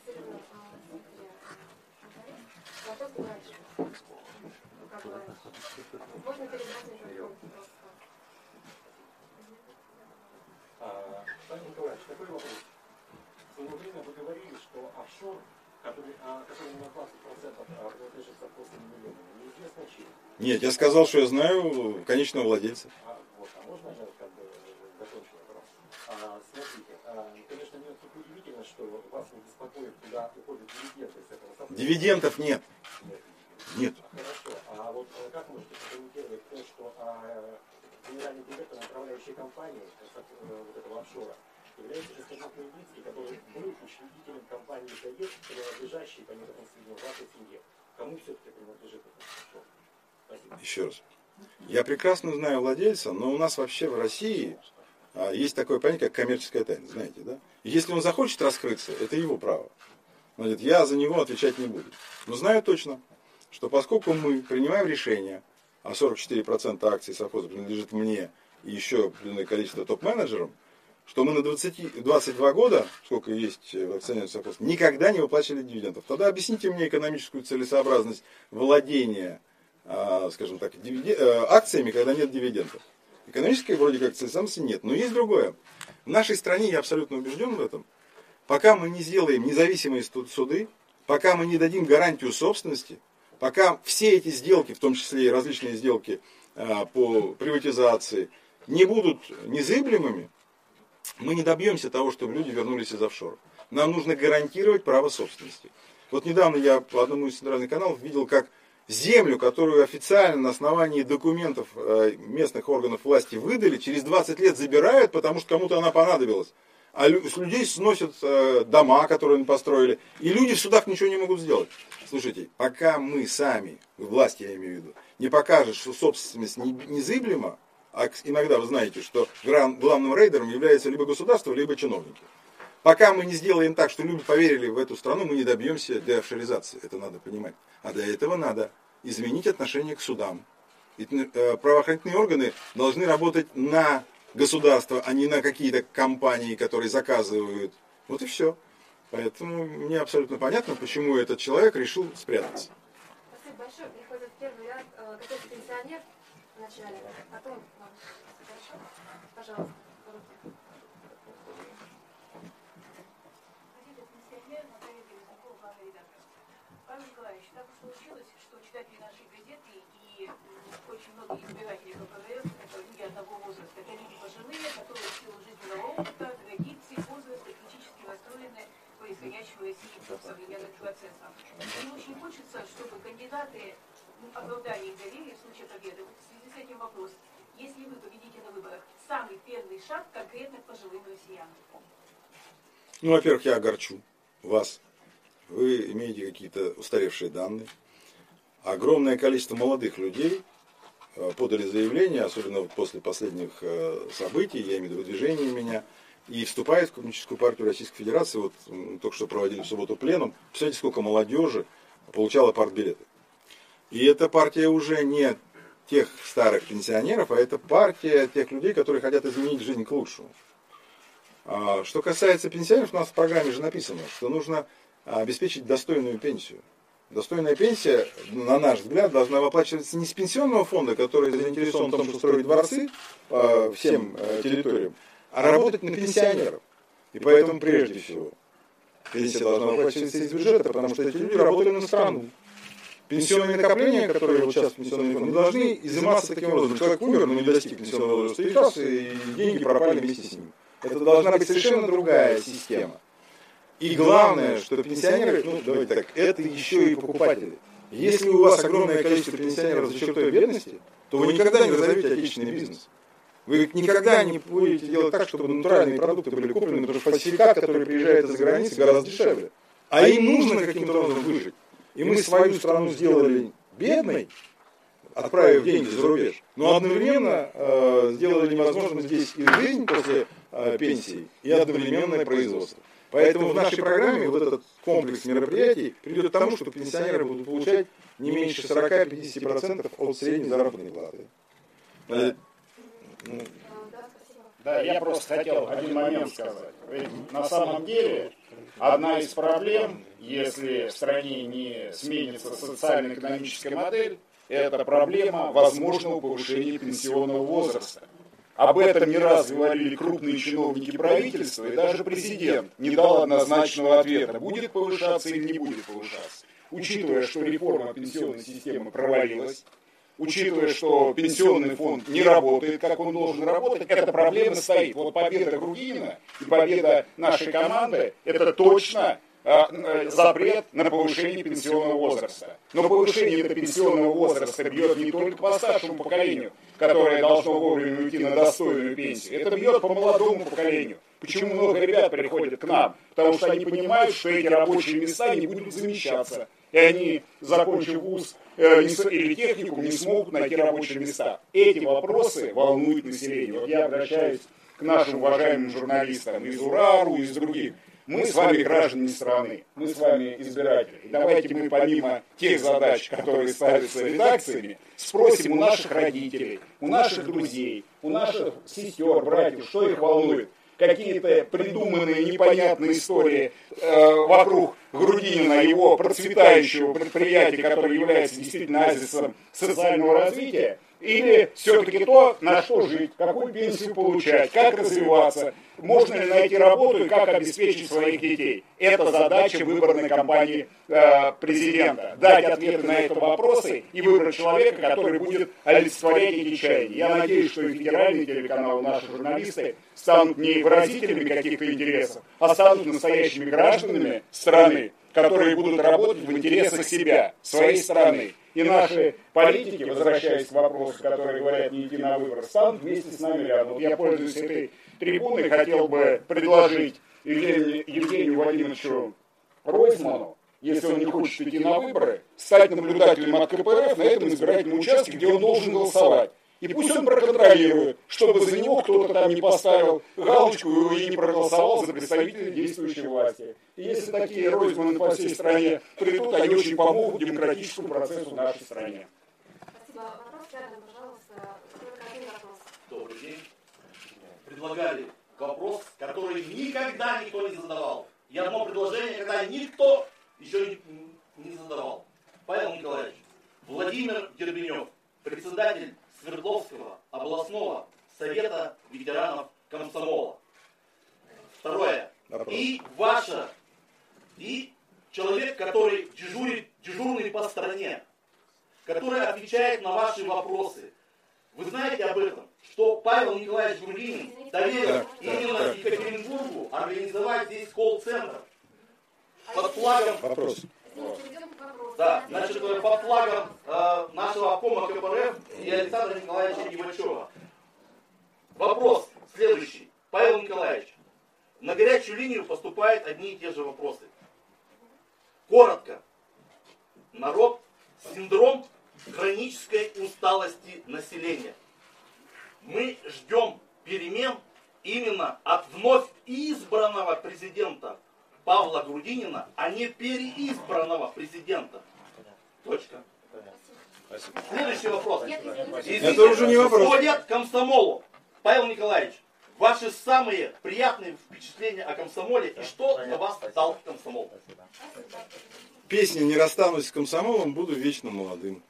вопрос дальше. Можно передать микрофон. Павел Николаевич, такой вопрос. В свое время вы говорили, что офшор, который, который на двадцать процентов принадлежит совхозным миллионам, неизвестно чьи. Нет, я сказал, что я знаю конечного владельца. А, вот, а можно я как бы закончу вопрос? А, смотрите, а, конечно, мне тут удивительно, что вас не беспокоит, куда уходят дивиденды с этого совхоза. Дивидендов нет. Нет. Хорошо. А вот как можете прокомментировать то, что а, генеральный директор управляющей компании вот этого офшора является Жескозак Медицкий, который был учредителем компании ДАЕС, принадлежащей, по некоторым сведениям, вашей семье. Кому все-таки принадлежит этот офшор? Спасибо. Еще раз. Я прекрасно знаю владельца, но у нас вообще в России а, есть такое понятие, как коммерческая тайна, знаете, да? И если он захочет раскрыться, это его право. Значит, я за него отвечать не буду. Но знаю точно, что поскольку мы принимаем решение, а сорок четыре процента акций совхоза принадлежит мне и еще определенное количество топ-менеджерам, что мы на двадцать, двадцать два года, сколько есть в акционерном совхозе, никогда не выплачивали дивидендов. Тогда объясните мне экономическую целесообразность владения, скажем так, акциями, когда нет дивидендов. Экономической вроде как целесообразности нет. Но есть другое. В нашей стране, я абсолютно убежден в этом, пока мы не сделаем независимые суды, пока мы не дадим гарантию собственности, пока все эти сделки, в том числе и различные сделки по приватизации, не будут незыблемыми, мы не добьемся того, чтобы люди вернулись из офшоров. Нам нужно гарантировать право собственности. Вот недавно я по одному из центральных каналов видел, как землю, которую официально на основании документов местных органов власти выдали, через двадцать лет забирают, потому что кому-то она понадобилась. А с людей сносят дома, которые они построили, и люди в судах ничего не могут сделать. Слушайте, пока мы сами, власть я имею в виду, не покажет, что собственность незыблема, а иногда вы знаете, что главным рейдером является либо государство, либо чиновники. Пока мы не сделаем так, что люди поверили в эту страну, мы не добьемся деофшоризации. Это надо понимать. А для этого надо изменить отношение к судам. Ведь правоохранительные органы должны работать на государство, а не на какие-то компании, которые заказывают. Вот и все. Поэтому мне абсолютно понятно, почему этот человек решил спрятаться. Спасибо большое. Приходит первый ряд какой-то пенсионер вначале, потом вам. Хорошо? Пожалуйста. Павел Николаевич, так уж получилось, что читатели нашей газеты и очень многие избиратели КПРФ, это люди одного возраста, это люди пожилые, которые в силу жизненного опыта, традиций, возраста, критически настроены происходящего в России современных процессов. Мне очень хочется, чтобы кандидаты оправдали их доверие в случае победы. Вот в связи с этим вопрос. Если вы победите на выборах, самый первый шаг конкретно к пожилым россиянам? Ну, во-первых, я огорчу вас. Вы имеете какие-то устаревшие данные. Огромное количество молодых людей подали заявление, особенно после последних событий, я имею в виду выдвижение меня, и вступает в Коммунистическую партию Российской Федерации. Вот только что проводили в субботу пленум. Представляете, сколько молодежи получало партбилеты. И эта партия уже не тех старых пенсионеров, а это партия тех людей, которые хотят изменить жизнь к лучшему. Что касается пенсионеров, у нас в программе же написано, что нужно обеспечить достойную пенсию. Достойная пенсия, на наш взгляд, должна выплачиваться не с пенсионного фонда, который заинтересован в том, чтобы строить дворцы по всем территориям, а работать на пенсионеров. И поэтому, прежде всего, пенсия должна выплачиваться из бюджета, потому что эти люди работали на страну. Пенсионные накопления, которые вот сейчас в пенсионный фонд, не должны изыматься таким образом. Человек умер, но не достиг пенсионного возраста, и раз, и деньги пропали вместе с ним. Это должна быть совершенно другая система. И главное, что пенсионеры, ну давайте так, это еще и покупатели. Если у вас огромное количество пенсионеров за чертой бедности, то вы никогда не разовьете отечественный бизнес. Вы никогда не будете делать так, чтобы натуральные продукты были куплены, потому что фальсификат, который приезжает из-за границы, гораздо дешевле. А им нужно каким-то образом выжить. И мы свою страну сделали бедной, отправив деньги за рубеж, но одновременно э, сделали невозможным здесь и жизнь после э, пенсии, и одновременное производство. Поэтому в нашей программе вот этот комплекс мероприятий приведет к тому, что пенсионеры будут получать не меньше сорок-пятьдесят процентов от средней заработной платы. Да. Да, я просто хотел один момент сказать. Ведь на самом деле одна из проблем, если в стране не сменится социально-экономическая модель, это проблема возможного повышения пенсионного возраста. Об этом не раз говорили крупные чиновники правительства, и даже президент не дал однозначного ответа, будет повышаться или не будет повышаться. Учитывая, что реформа пенсионной системы провалилась, учитывая, что пенсионный фонд не работает, как он должен работать, эта проблема стоит. Вот победа Грудинина и победа нашей команды – это точно э, запрет на повышение пенсионного возраста. Но повышение этого пенсионного возраста бьет не только по старшему поколению. которое должно вовремя уйти на достойную пенсию, это бьет по молодому поколению. Почему много ребят приходят к нам? Потому что они понимают, что эти рабочие места не будут замещаться. И они, закончив вуз э, или техникум, не смогут найти рабочие места. Эти вопросы волнуют население. Вот я обращаюсь к нашим уважаемым журналистам из УРАРу, из других. Мы с вами граждане страны, мы с вами избиратели. И давайте мы помимо тех задач, которые ставятся редакциями, спросим у наших родителей, у наших друзей, у наших сестер, братьев, что их волнует. Какие-то придуманные непонятные истории э, вокруг Грудинина, его процветающего предприятия, которое является действительно оазисом социального развития, или все-таки то, на что жить, какую пенсию получать, как развиваться, можно ли найти работу и как обеспечить своих детей. Это задача выборной кампании э, президента. Дать ответы на эти вопросы и выбрать человека, который будет олицетворять эти чаяния. Я надеюсь, что и федеральные телеканалы, наши журналисты станут не выразителями каких-то интересов, а станут настоящими гражданами страны, которые будут работать в интересах себя, своей страны. И наши политики, возвращаясь к вопросу, которые говорят не идти на выборы, станут вместе с нами рядом. Вот я, пользуясь этой трибуной, хотел бы предложить Евгению, Евгению Владимировичу Ройзману, если он не хочет идти на выборы, стать наблюдателем от КПРФ на этом избирательном участке, где он должен голосовать. И пусть он проконтролирует, чтобы за него кто-то там не поставил галочку и не проголосовал за представителей действующей власти. И если такие Ройзманы по всей стране придут, они очень помогут демократическому процессу в нашей стране. Спасибо. Вопрос рядом, пожалуйста. Один вопрос. Добрый день. Предлагали вопрос, который никогда никто не задавал. И одно предложение, когда никто еще не, не задавал. Павел Николаевич, Владимир Дербенев, председатель Свердловского областного совета ветеранов комсомола. Второе. Вопрос. И ваша, и человек, который дежурит, дежурный по стране, который отвечает на ваши вопросы. Вы знаете об этом, что Павел Николаевич Грудинин доверил так, именно так, так. Екатеринбургу организовать здесь колл-центр под флагом... Вопрос. Да, значит, под флагом э, нашего обкома КПРФ и Александра Николаевича Ивачева. Вопрос следующий. Павел Николаевич, на горячую линию поступают одни и те же вопросы. Коротко. Народ, синдром хронической усталости населения. Мы ждем перемен именно от вновь избранного президента Павла Грудинина, а не переизбранного президента. Точка. Спасибо. Следующий вопрос. Извините, это уже не вопрос. Входят к комсомолу. Павел Николаевич, ваши самые приятные впечатления о комсомоле и что для вас дал комсомол? Песня «Не расстанусь с комсомолом, буду вечно молодым».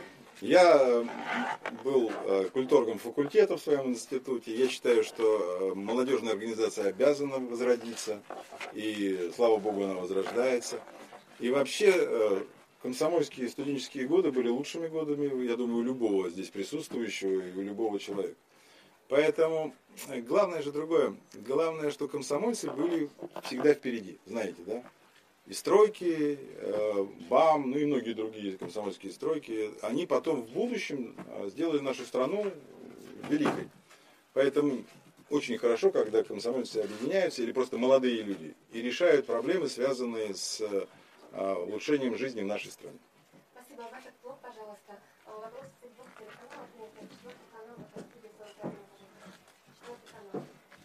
Я был культургом факультета в своем институте. Я считаю, что молодежная организация обязана возродиться. И, слава богу, она возрождается. И вообще, комсомольские студенческие годы были лучшими годами, я думаю, у любого здесь присутствующего и у любого человека. Поэтому главное же другое. Главное, что комсомольцы были всегда впереди. Знаете, да? И стройки, БАМ, ну и многие другие комсомольские стройки, они потом в будущем сделали нашу страну великой. Поэтому очень хорошо, когда комсомольцы объединяются, или просто молодые люди, и решают проблемы, связанные с улучшением жизни в нашей стране. Спасибо. Ваш блог, пожалуйста. Вопрос в двух телеканалах. Нет, четвертый канал, это будет четвертый канал.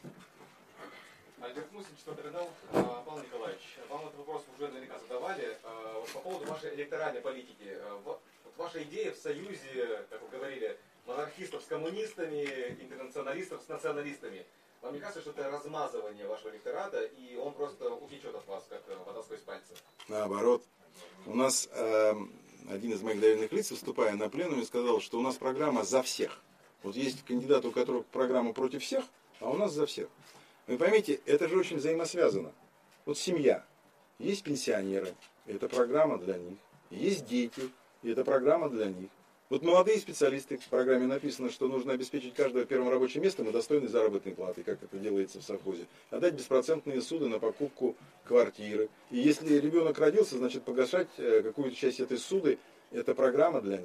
Альберт Мусин, четвертый канал. Павел Николаевич, вам этот вопрос уже наверняка задавали. Вот по поводу вашей электоральной политики. Вот ваша идея в союзе, как вы говорили, монархистов с коммунистами, интернационалистов с националистами. Вам не кажется, что это размазывание вашего электората, и он просто утечет от вас, как вода сквозь пальцы? Наоборот. У нас э, один из моих доверенных лиц, выступая на пленуме, сказал, что у нас программа за всех. Вот есть кандидат, у которого программа против всех, а у нас за всех. Вы поймите, это же очень взаимосвязано. Вот семья. Есть пенсионеры, это программа для них. Есть дети, и это программа для них. Вот молодые специалисты, в программе написано, что нужно обеспечить каждого первым рабочим местом и достойной заработной платой, как это делается в совхозе. Отдать беспроцентные суды на покупку квартиры. И если ребенок родился, значит погашать какую-то часть этой суды, это программа для них.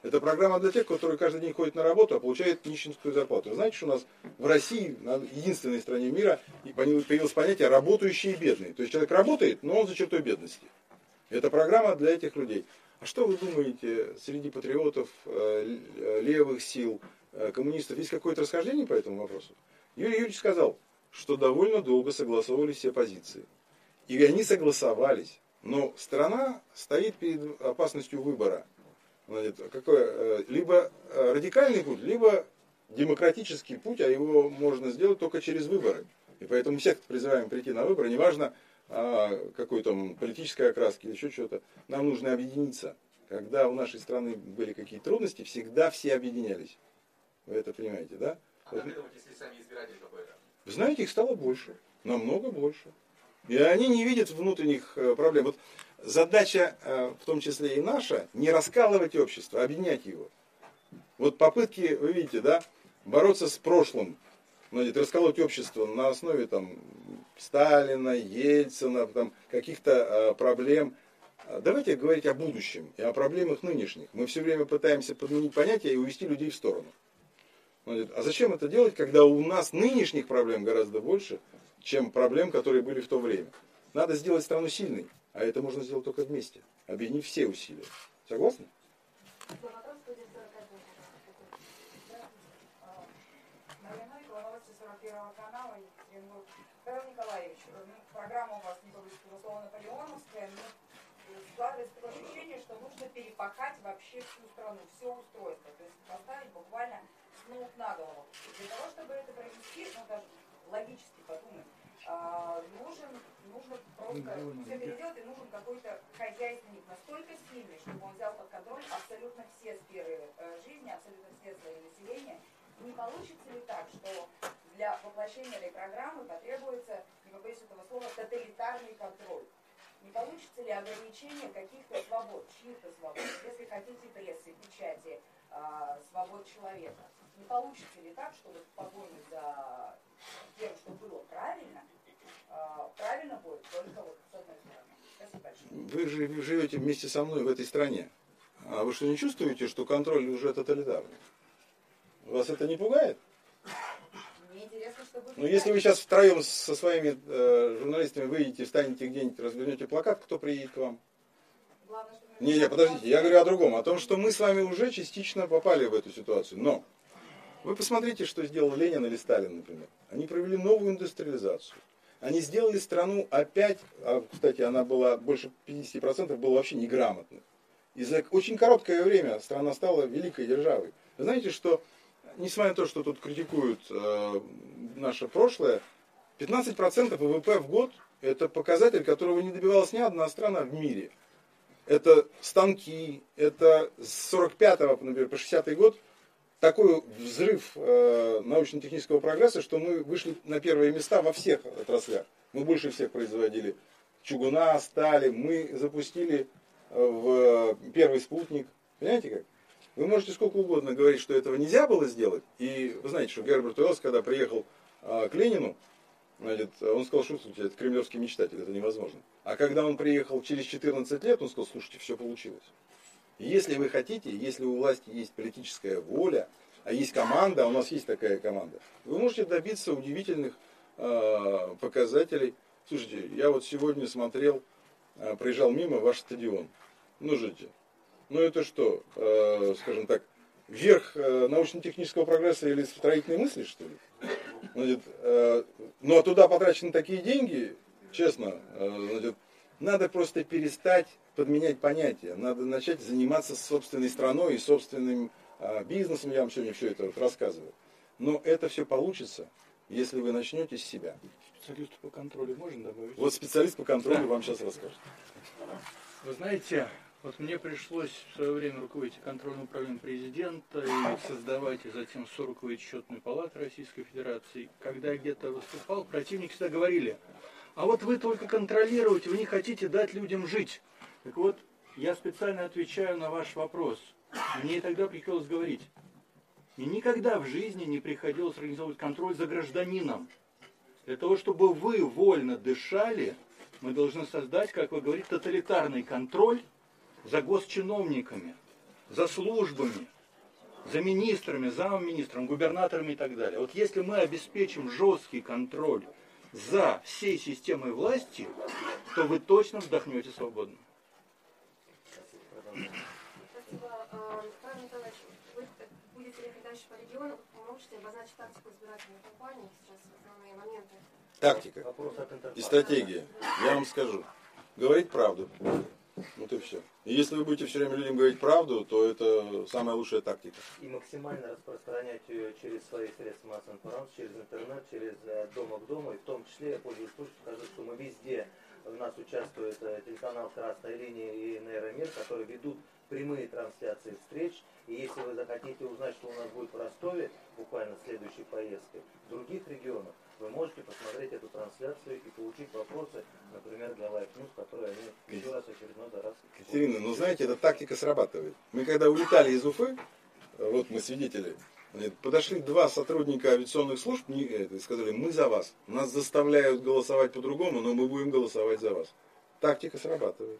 Это программа для тех, которые каждый день ходят на работу, а получают нищенскую зарплату. Вы знаете, что у нас в России, единственной стране мира, появилось понятие «работающие и бедные». То есть человек работает, но он за чертой бедности. Это программа для этих людей. А что вы думаете, среди патриотов, левых сил, коммунистов, есть какое-то расхождение по этому вопросу? Юрий Юрьевич сказал, что довольно долго согласовывались все позиции. И они согласовались. Но страна стоит перед опасностью выбора. Какой, либо радикальный путь, либо демократический путь, а его можно сделать только через выборы. И поэтому всех призываем прийти на выборы, неважно какой там политической окраски или еще что-то, нам нужно объединиться. Когда у нашей страны были какие-то трудности, всегда все объединялись. Вы это понимаете, да? А как это вот, если сами избиратели КПРФ? Вы знаете, их стало больше, намного больше. И они не видят внутренних проблем. Вот задача, в том числе и наша, не раскалывать общество, а объединять его. Вот попытки, вы видите, да, бороться с прошлым, значит, расколоть общество на основе там, Сталина, Ельцина, там, каких-то проблем. Давайте говорить о будущем и о проблемах нынешних. Мы все время пытаемся подменить понятия и увести людей в сторону. Значит, а зачем это делать, когда у нас нынешних проблем гораздо больше, чем проблем, которые были в то время? Надо сделать страну сильной, а это можно сделать только вместе, объединив все усилия. Согласны? Марина Новикова, новости сорок первого канала. Павел Николаевич, программа у вас не будет условно наполеоновская, но складывается такое ощущение, что нужно перепахать вообще всю страну, все устройство, то есть поставить буквально с ног на голову. Для того, чтобы это провести, ну даже логически подумать, нужен, нужно просто все переделать, и нужен какой-то хозяйственник настолько сильный, чтобы он взял под контроль абсолютно все сферы жизни, абсолютно все слои населения. Не получится ли так, что для воплощения этой программы потребуется, не побоюсь этого слова, тоталитарный контроль? Не получится ли ограничение каких-то свобод, чьих-то свобод, если хотите, прессы, печати, свобод человека? Не получится ли так, что в погоне за тем, что было правильно, правильно будет только вот с одной стороны? Спасибо большое. Вы живете вместе со мной в этой стране. А вы что, не чувствуете, что контроль уже тоталитарный? Вас это не пугает? Мне интересно, что вы... Ну, если вы сейчас втроем со своими э, журналистами выйдете, встанете где-нибудь, развернете плакат, кто приедет к вам? Главное, что... Не, не, подождите, я говорю о другом, о том, что мы с вами уже частично попали в эту ситуацию. Но вы посмотрите, что сделал Ленин или Сталин, например. Они провели новую индустриализацию. Они сделали страну опять, а, кстати, она была больше пятьдесят процентов была вообще неграмотных. И за очень короткое время страна стала великой державой. Вы знаете, что, несмотря на то, что тут критикуют э, наше прошлое, пятнадцать процентов ВВП в год – это показатель, которого не добивалась ни одна страна в мире. Это станки, это с сорок пятого, например, по шестидесятый год такой взрыв э, научно-технического прогресса, что мы вышли на первые места во всех отраслях. Мы больше всех производили чугуна, стали, мы запустили в первый спутник. Понимаете как? Вы можете сколько угодно говорить, что этого нельзя было сделать. И вы знаете, что Герберт Уэллс, когда приехал а, к Ленину, значит, он сказал, что слушайте, это кремлевский мечтатель, это невозможно. А когда он приехал через четырнадцать лет, он сказал, слушайте, все получилось. Если вы хотите, если у власти есть политическая воля, а есть команда, а у нас есть такая команда, вы можете добиться удивительных э, показателей. Слушайте, я вот сегодня смотрел, э, проезжал мимо ваш стадион. Ну, жите. Ну, это что, э, скажем так, верх э, научно-технического прогресса или строительной мысли, что ли? Значит, э, ну, а туда потрачены такие деньги, честно, э, значит, надо просто перестать подменять понятия. Надо начать заниматься собственной страной и собственным а, бизнесом. Я вам сегодня все это вот рассказываю. Но это все получится, если вы начнете с себя. Специалисту по контролю можно добавить? Вот специалист по контролю да. вам сейчас расскажет. Вы знаете, вот мне пришлось в свое время руководить контрольным управлением президента и создавать, и затем соруковать счетную палату Российской Федерации. Когда я где-то выступал, противники всегда говорили: а вот вы только контролируете, вы не хотите дать людям жить. Так вот, я специально отвечаю на ваш вопрос. Мне и тогда приходилось говорить. Мне никогда в жизни не приходилось организовывать контроль за гражданином. Для того, чтобы вы вольно дышали, мы должны создать, как вы говорите, тоталитарный контроль за госчиновниками. за службами, за министрами, замминистрами, губернаторами и так далее. Вот если мы обеспечим жесткий контроль за всей системой власти, то вы точно вздохнете свободно. Спасибо. Павел Николаевич, вы будете ехать дальше по региону, можете обозначить тактику избирательной кампании, сейчас основные моменты. Тактика и стратегия. Я вам скажу. Говорить правду. Вот и все. И если вы будете все время людям говорить правду, то это самая лучшая тактика. И максимально распространять ее через свои средства массовой информации, через интернет, через дома к дому. И в том числе, я пользуюсь случаем, скажу, что мы везде, у нас участвует телеканал «Красная линия» и «Нейромир», которые ведут прямые трансляции встреч. И если вы захотите узнать, что у нас будет в Ростове, буквально следующей поездкой, в других регионах, вы можете посмотреть эту трансляцию и получить вопросы, например, для Live News, которые они еще раз очередной раз... Катерина, ну знаете, эта тактика срабатывает. Мы когда улетали из Уфы, вот мы свидетели, подошли два сотрудника авиационных служб и сказали, мы за вас. Нас заставляют голосовать по-другому, но мы будем голосовать за вас. Тактика срабатывает.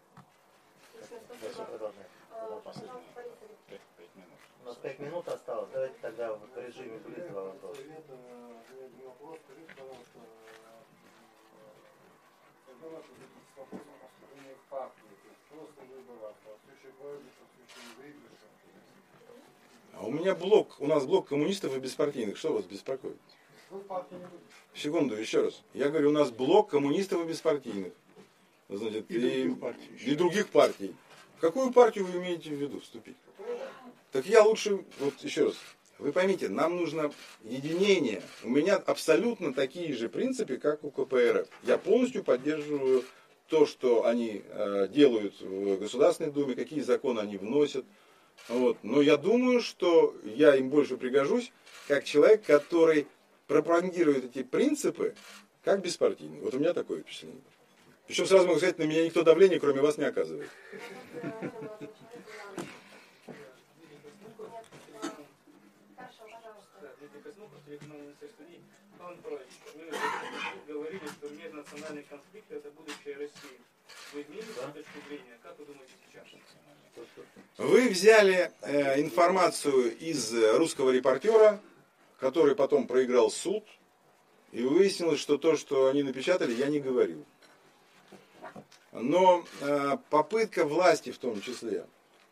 У нас пять минут осталось. Давайте тогда в режиме близ два вопроса. А у меня блок, у нас блок коммунистов и беспартийных. Что вас беспокоит? Секунду, еще раз. Я говорю, у нас блок коммунистов и беспартийных. Значит, и, и, других и других партий. В какую партию вы имеете в виду вступить? Так я лучше, вот еще раз, вы поймите, нам нужно единение. У меня абсолютно такие же принципы, как у ка пэ эр эф. Я полностью поддерживаю то, что они э, делают в Государственной Думе, какие законы они вносят. Вот. Но я думаю, что я им больше пригожусь, как человек, который пропагандирует эти принципы, как беспартийный. Вот у меня такое впечатление. Причем сразу могу сказать, на меня никто давления, кроме вас, не оказывает. Павел Николаевич, вы говорили, что межнациональный конфликт – это будущее России. Вы изменили свою точку зрения? Как вы думаете сейчас? Вы взяли э, информацию из русского репортера, который потом проиграл суд, и выяснилось, что то, что они напечатали, я не говорил. Но э, попытка власти в том числе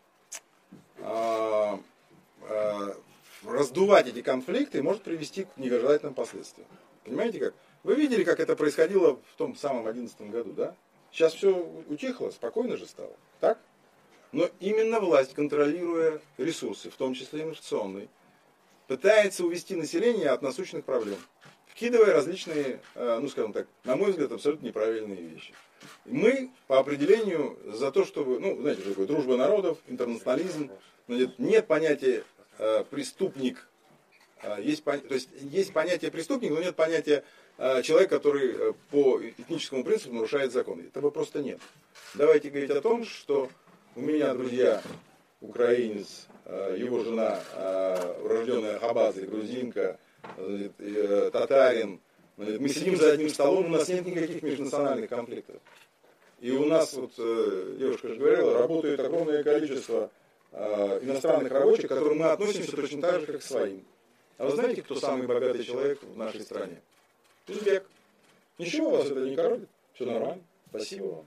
э, э, раздувать эти конфликты может привести к нежелательным последствиям. Понимаете как? Вы видели, как это происходило в том самом одиннадцатом году, да? Сейчас все утихло, спокойно же стало. Так? Но именно власть, контролируя ресурсы, в том числе инвестиционные, пытается увести население от насущных проблем, вкидывая различные, ну скажем так, на мой взгляд, абсолютно неправильные вещи. Мы по определению за то, чтобы, ну, знаете, что такое дружба народов, интернационализм, нет понятия э, преступник, э, есть, то есть есть понятие преступник, но нет понятия э, человек, который э, по этническому принципу нарушает законы. Этого просто нет. Давайте говорить о том, что у меня друзья, украинец, э, его жена, э, урожденная Хабаза, грузинка, э, татарин. Мы сидим за одним столом, у нас нет никаких межнациональных конфликтов. И у нас, вот девушка же говорила, работает огромное количество э, иностранных рабочих, к которым мы относимся точно так же, как к своим. А вы знаете, кто самый богатый человек в нашей стране? Узбек. Ничего вас это не коробит? Все нормально. Спасибо вам.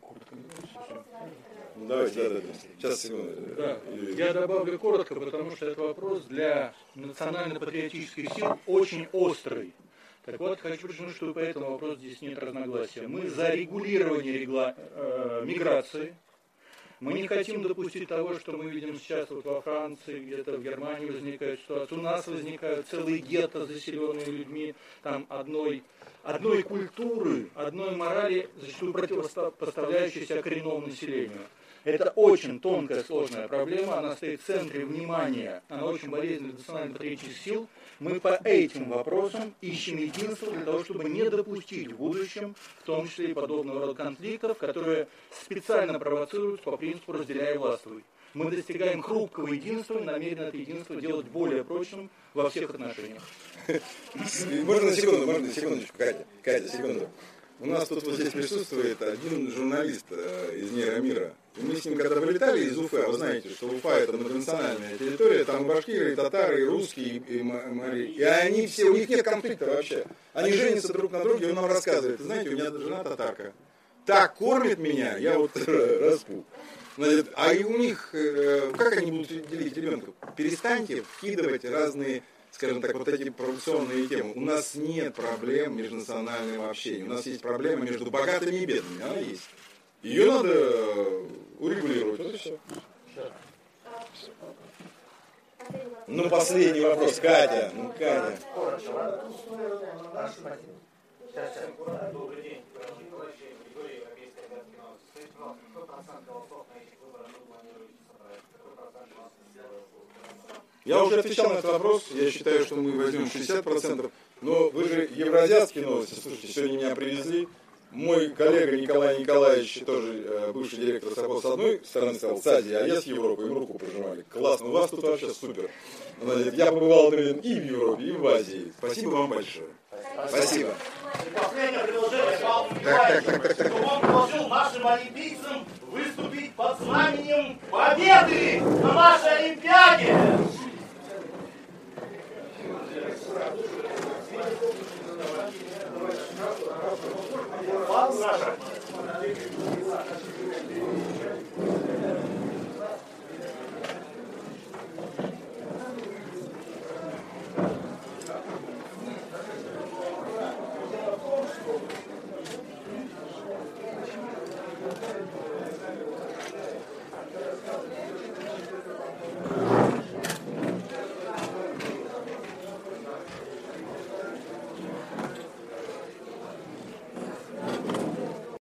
Давайте, да, да, да. Сейчас, секунду. Да. Я добавлю коротко, потому что это вопрос для национально-патриотических сил очень острый. Так вот, хочу подчеркнуть, что по этому вопросу здесь нет разногласия. Мы за регулирование регла... э, миграции. Мы не хотим допустить того, что мы видим сейчас вот во Франции, где-то в Германии возникает ситуация. У нас возникают целые гетто, заселенные людьми, там одной, одной культуры, одной морали, зачастую противопоставляющейся коренному населению. Это очень тонкая, сложная проблема, она стоит в центре внимания, она очень болезненна для национально-патриотических сил. Мы по этим вопросам ищем единство для того, чтобы не допустить в будущем, в том числе и подобного рода конфликтов, которые специально провоцируются по принципу «разделяй и властвуй». Мы достигаем хрупкого единства и намерены это единство делать более прочным во всех отношениях. Можно на секунду, можно на секундочку, Катя, Катя, секунду. У нас тут вот здесь присутствует один журналист э, из нейромира. И мы с ним когда вылетали из Уфы, а вы знаете, что Уфа это многонациональная территория, там и башкиры, и татары, и русские, и, и мари. И они все, у них нет конфликта вообще. Они женятся друг на друге, и он нам рассказывает, знаете, у меня жена татарка. Так кормит меня, я вот распу. Значит, а и у них, э, как они будут делить ребенка? Перестаньте вкидывать разные, скажем так, вот эти провокационные темы. У нас нет проблем межнационального общения. У нас есть проблема между богатыми и бедными. Она есть. Ее надо урегулировать. Вот и все. Ну, последний вопрос, Катя. Ну, Катя. Добрый день. Григорий, Европейская гражданская новости. Скажите, пожалуйста, какой процент голосов на этих выборах вы планируете собрать? Какой процент вас? Я уже отвечал на этот вопрос. Я считаю, что мы возьмем шестьдесят процентов. Но вы же евразиатские новости. Слушайте, сегодня меня привезли. Мой коллега Николай Николаевич, тоже э, бывший директор совхоза, с одной стороны сказал, с Азии, а я с Европы, им руку пожимали. Классно, у вас тут вообще супер. Значит, я побывал блин, и в Европе, и в Азии. Спасибо вам большое. Спасибо. Последнее предложение Павла Николаевича, что он предложил нашим олимпийцам выступить под знаменем победы на нашей Олимпиаде.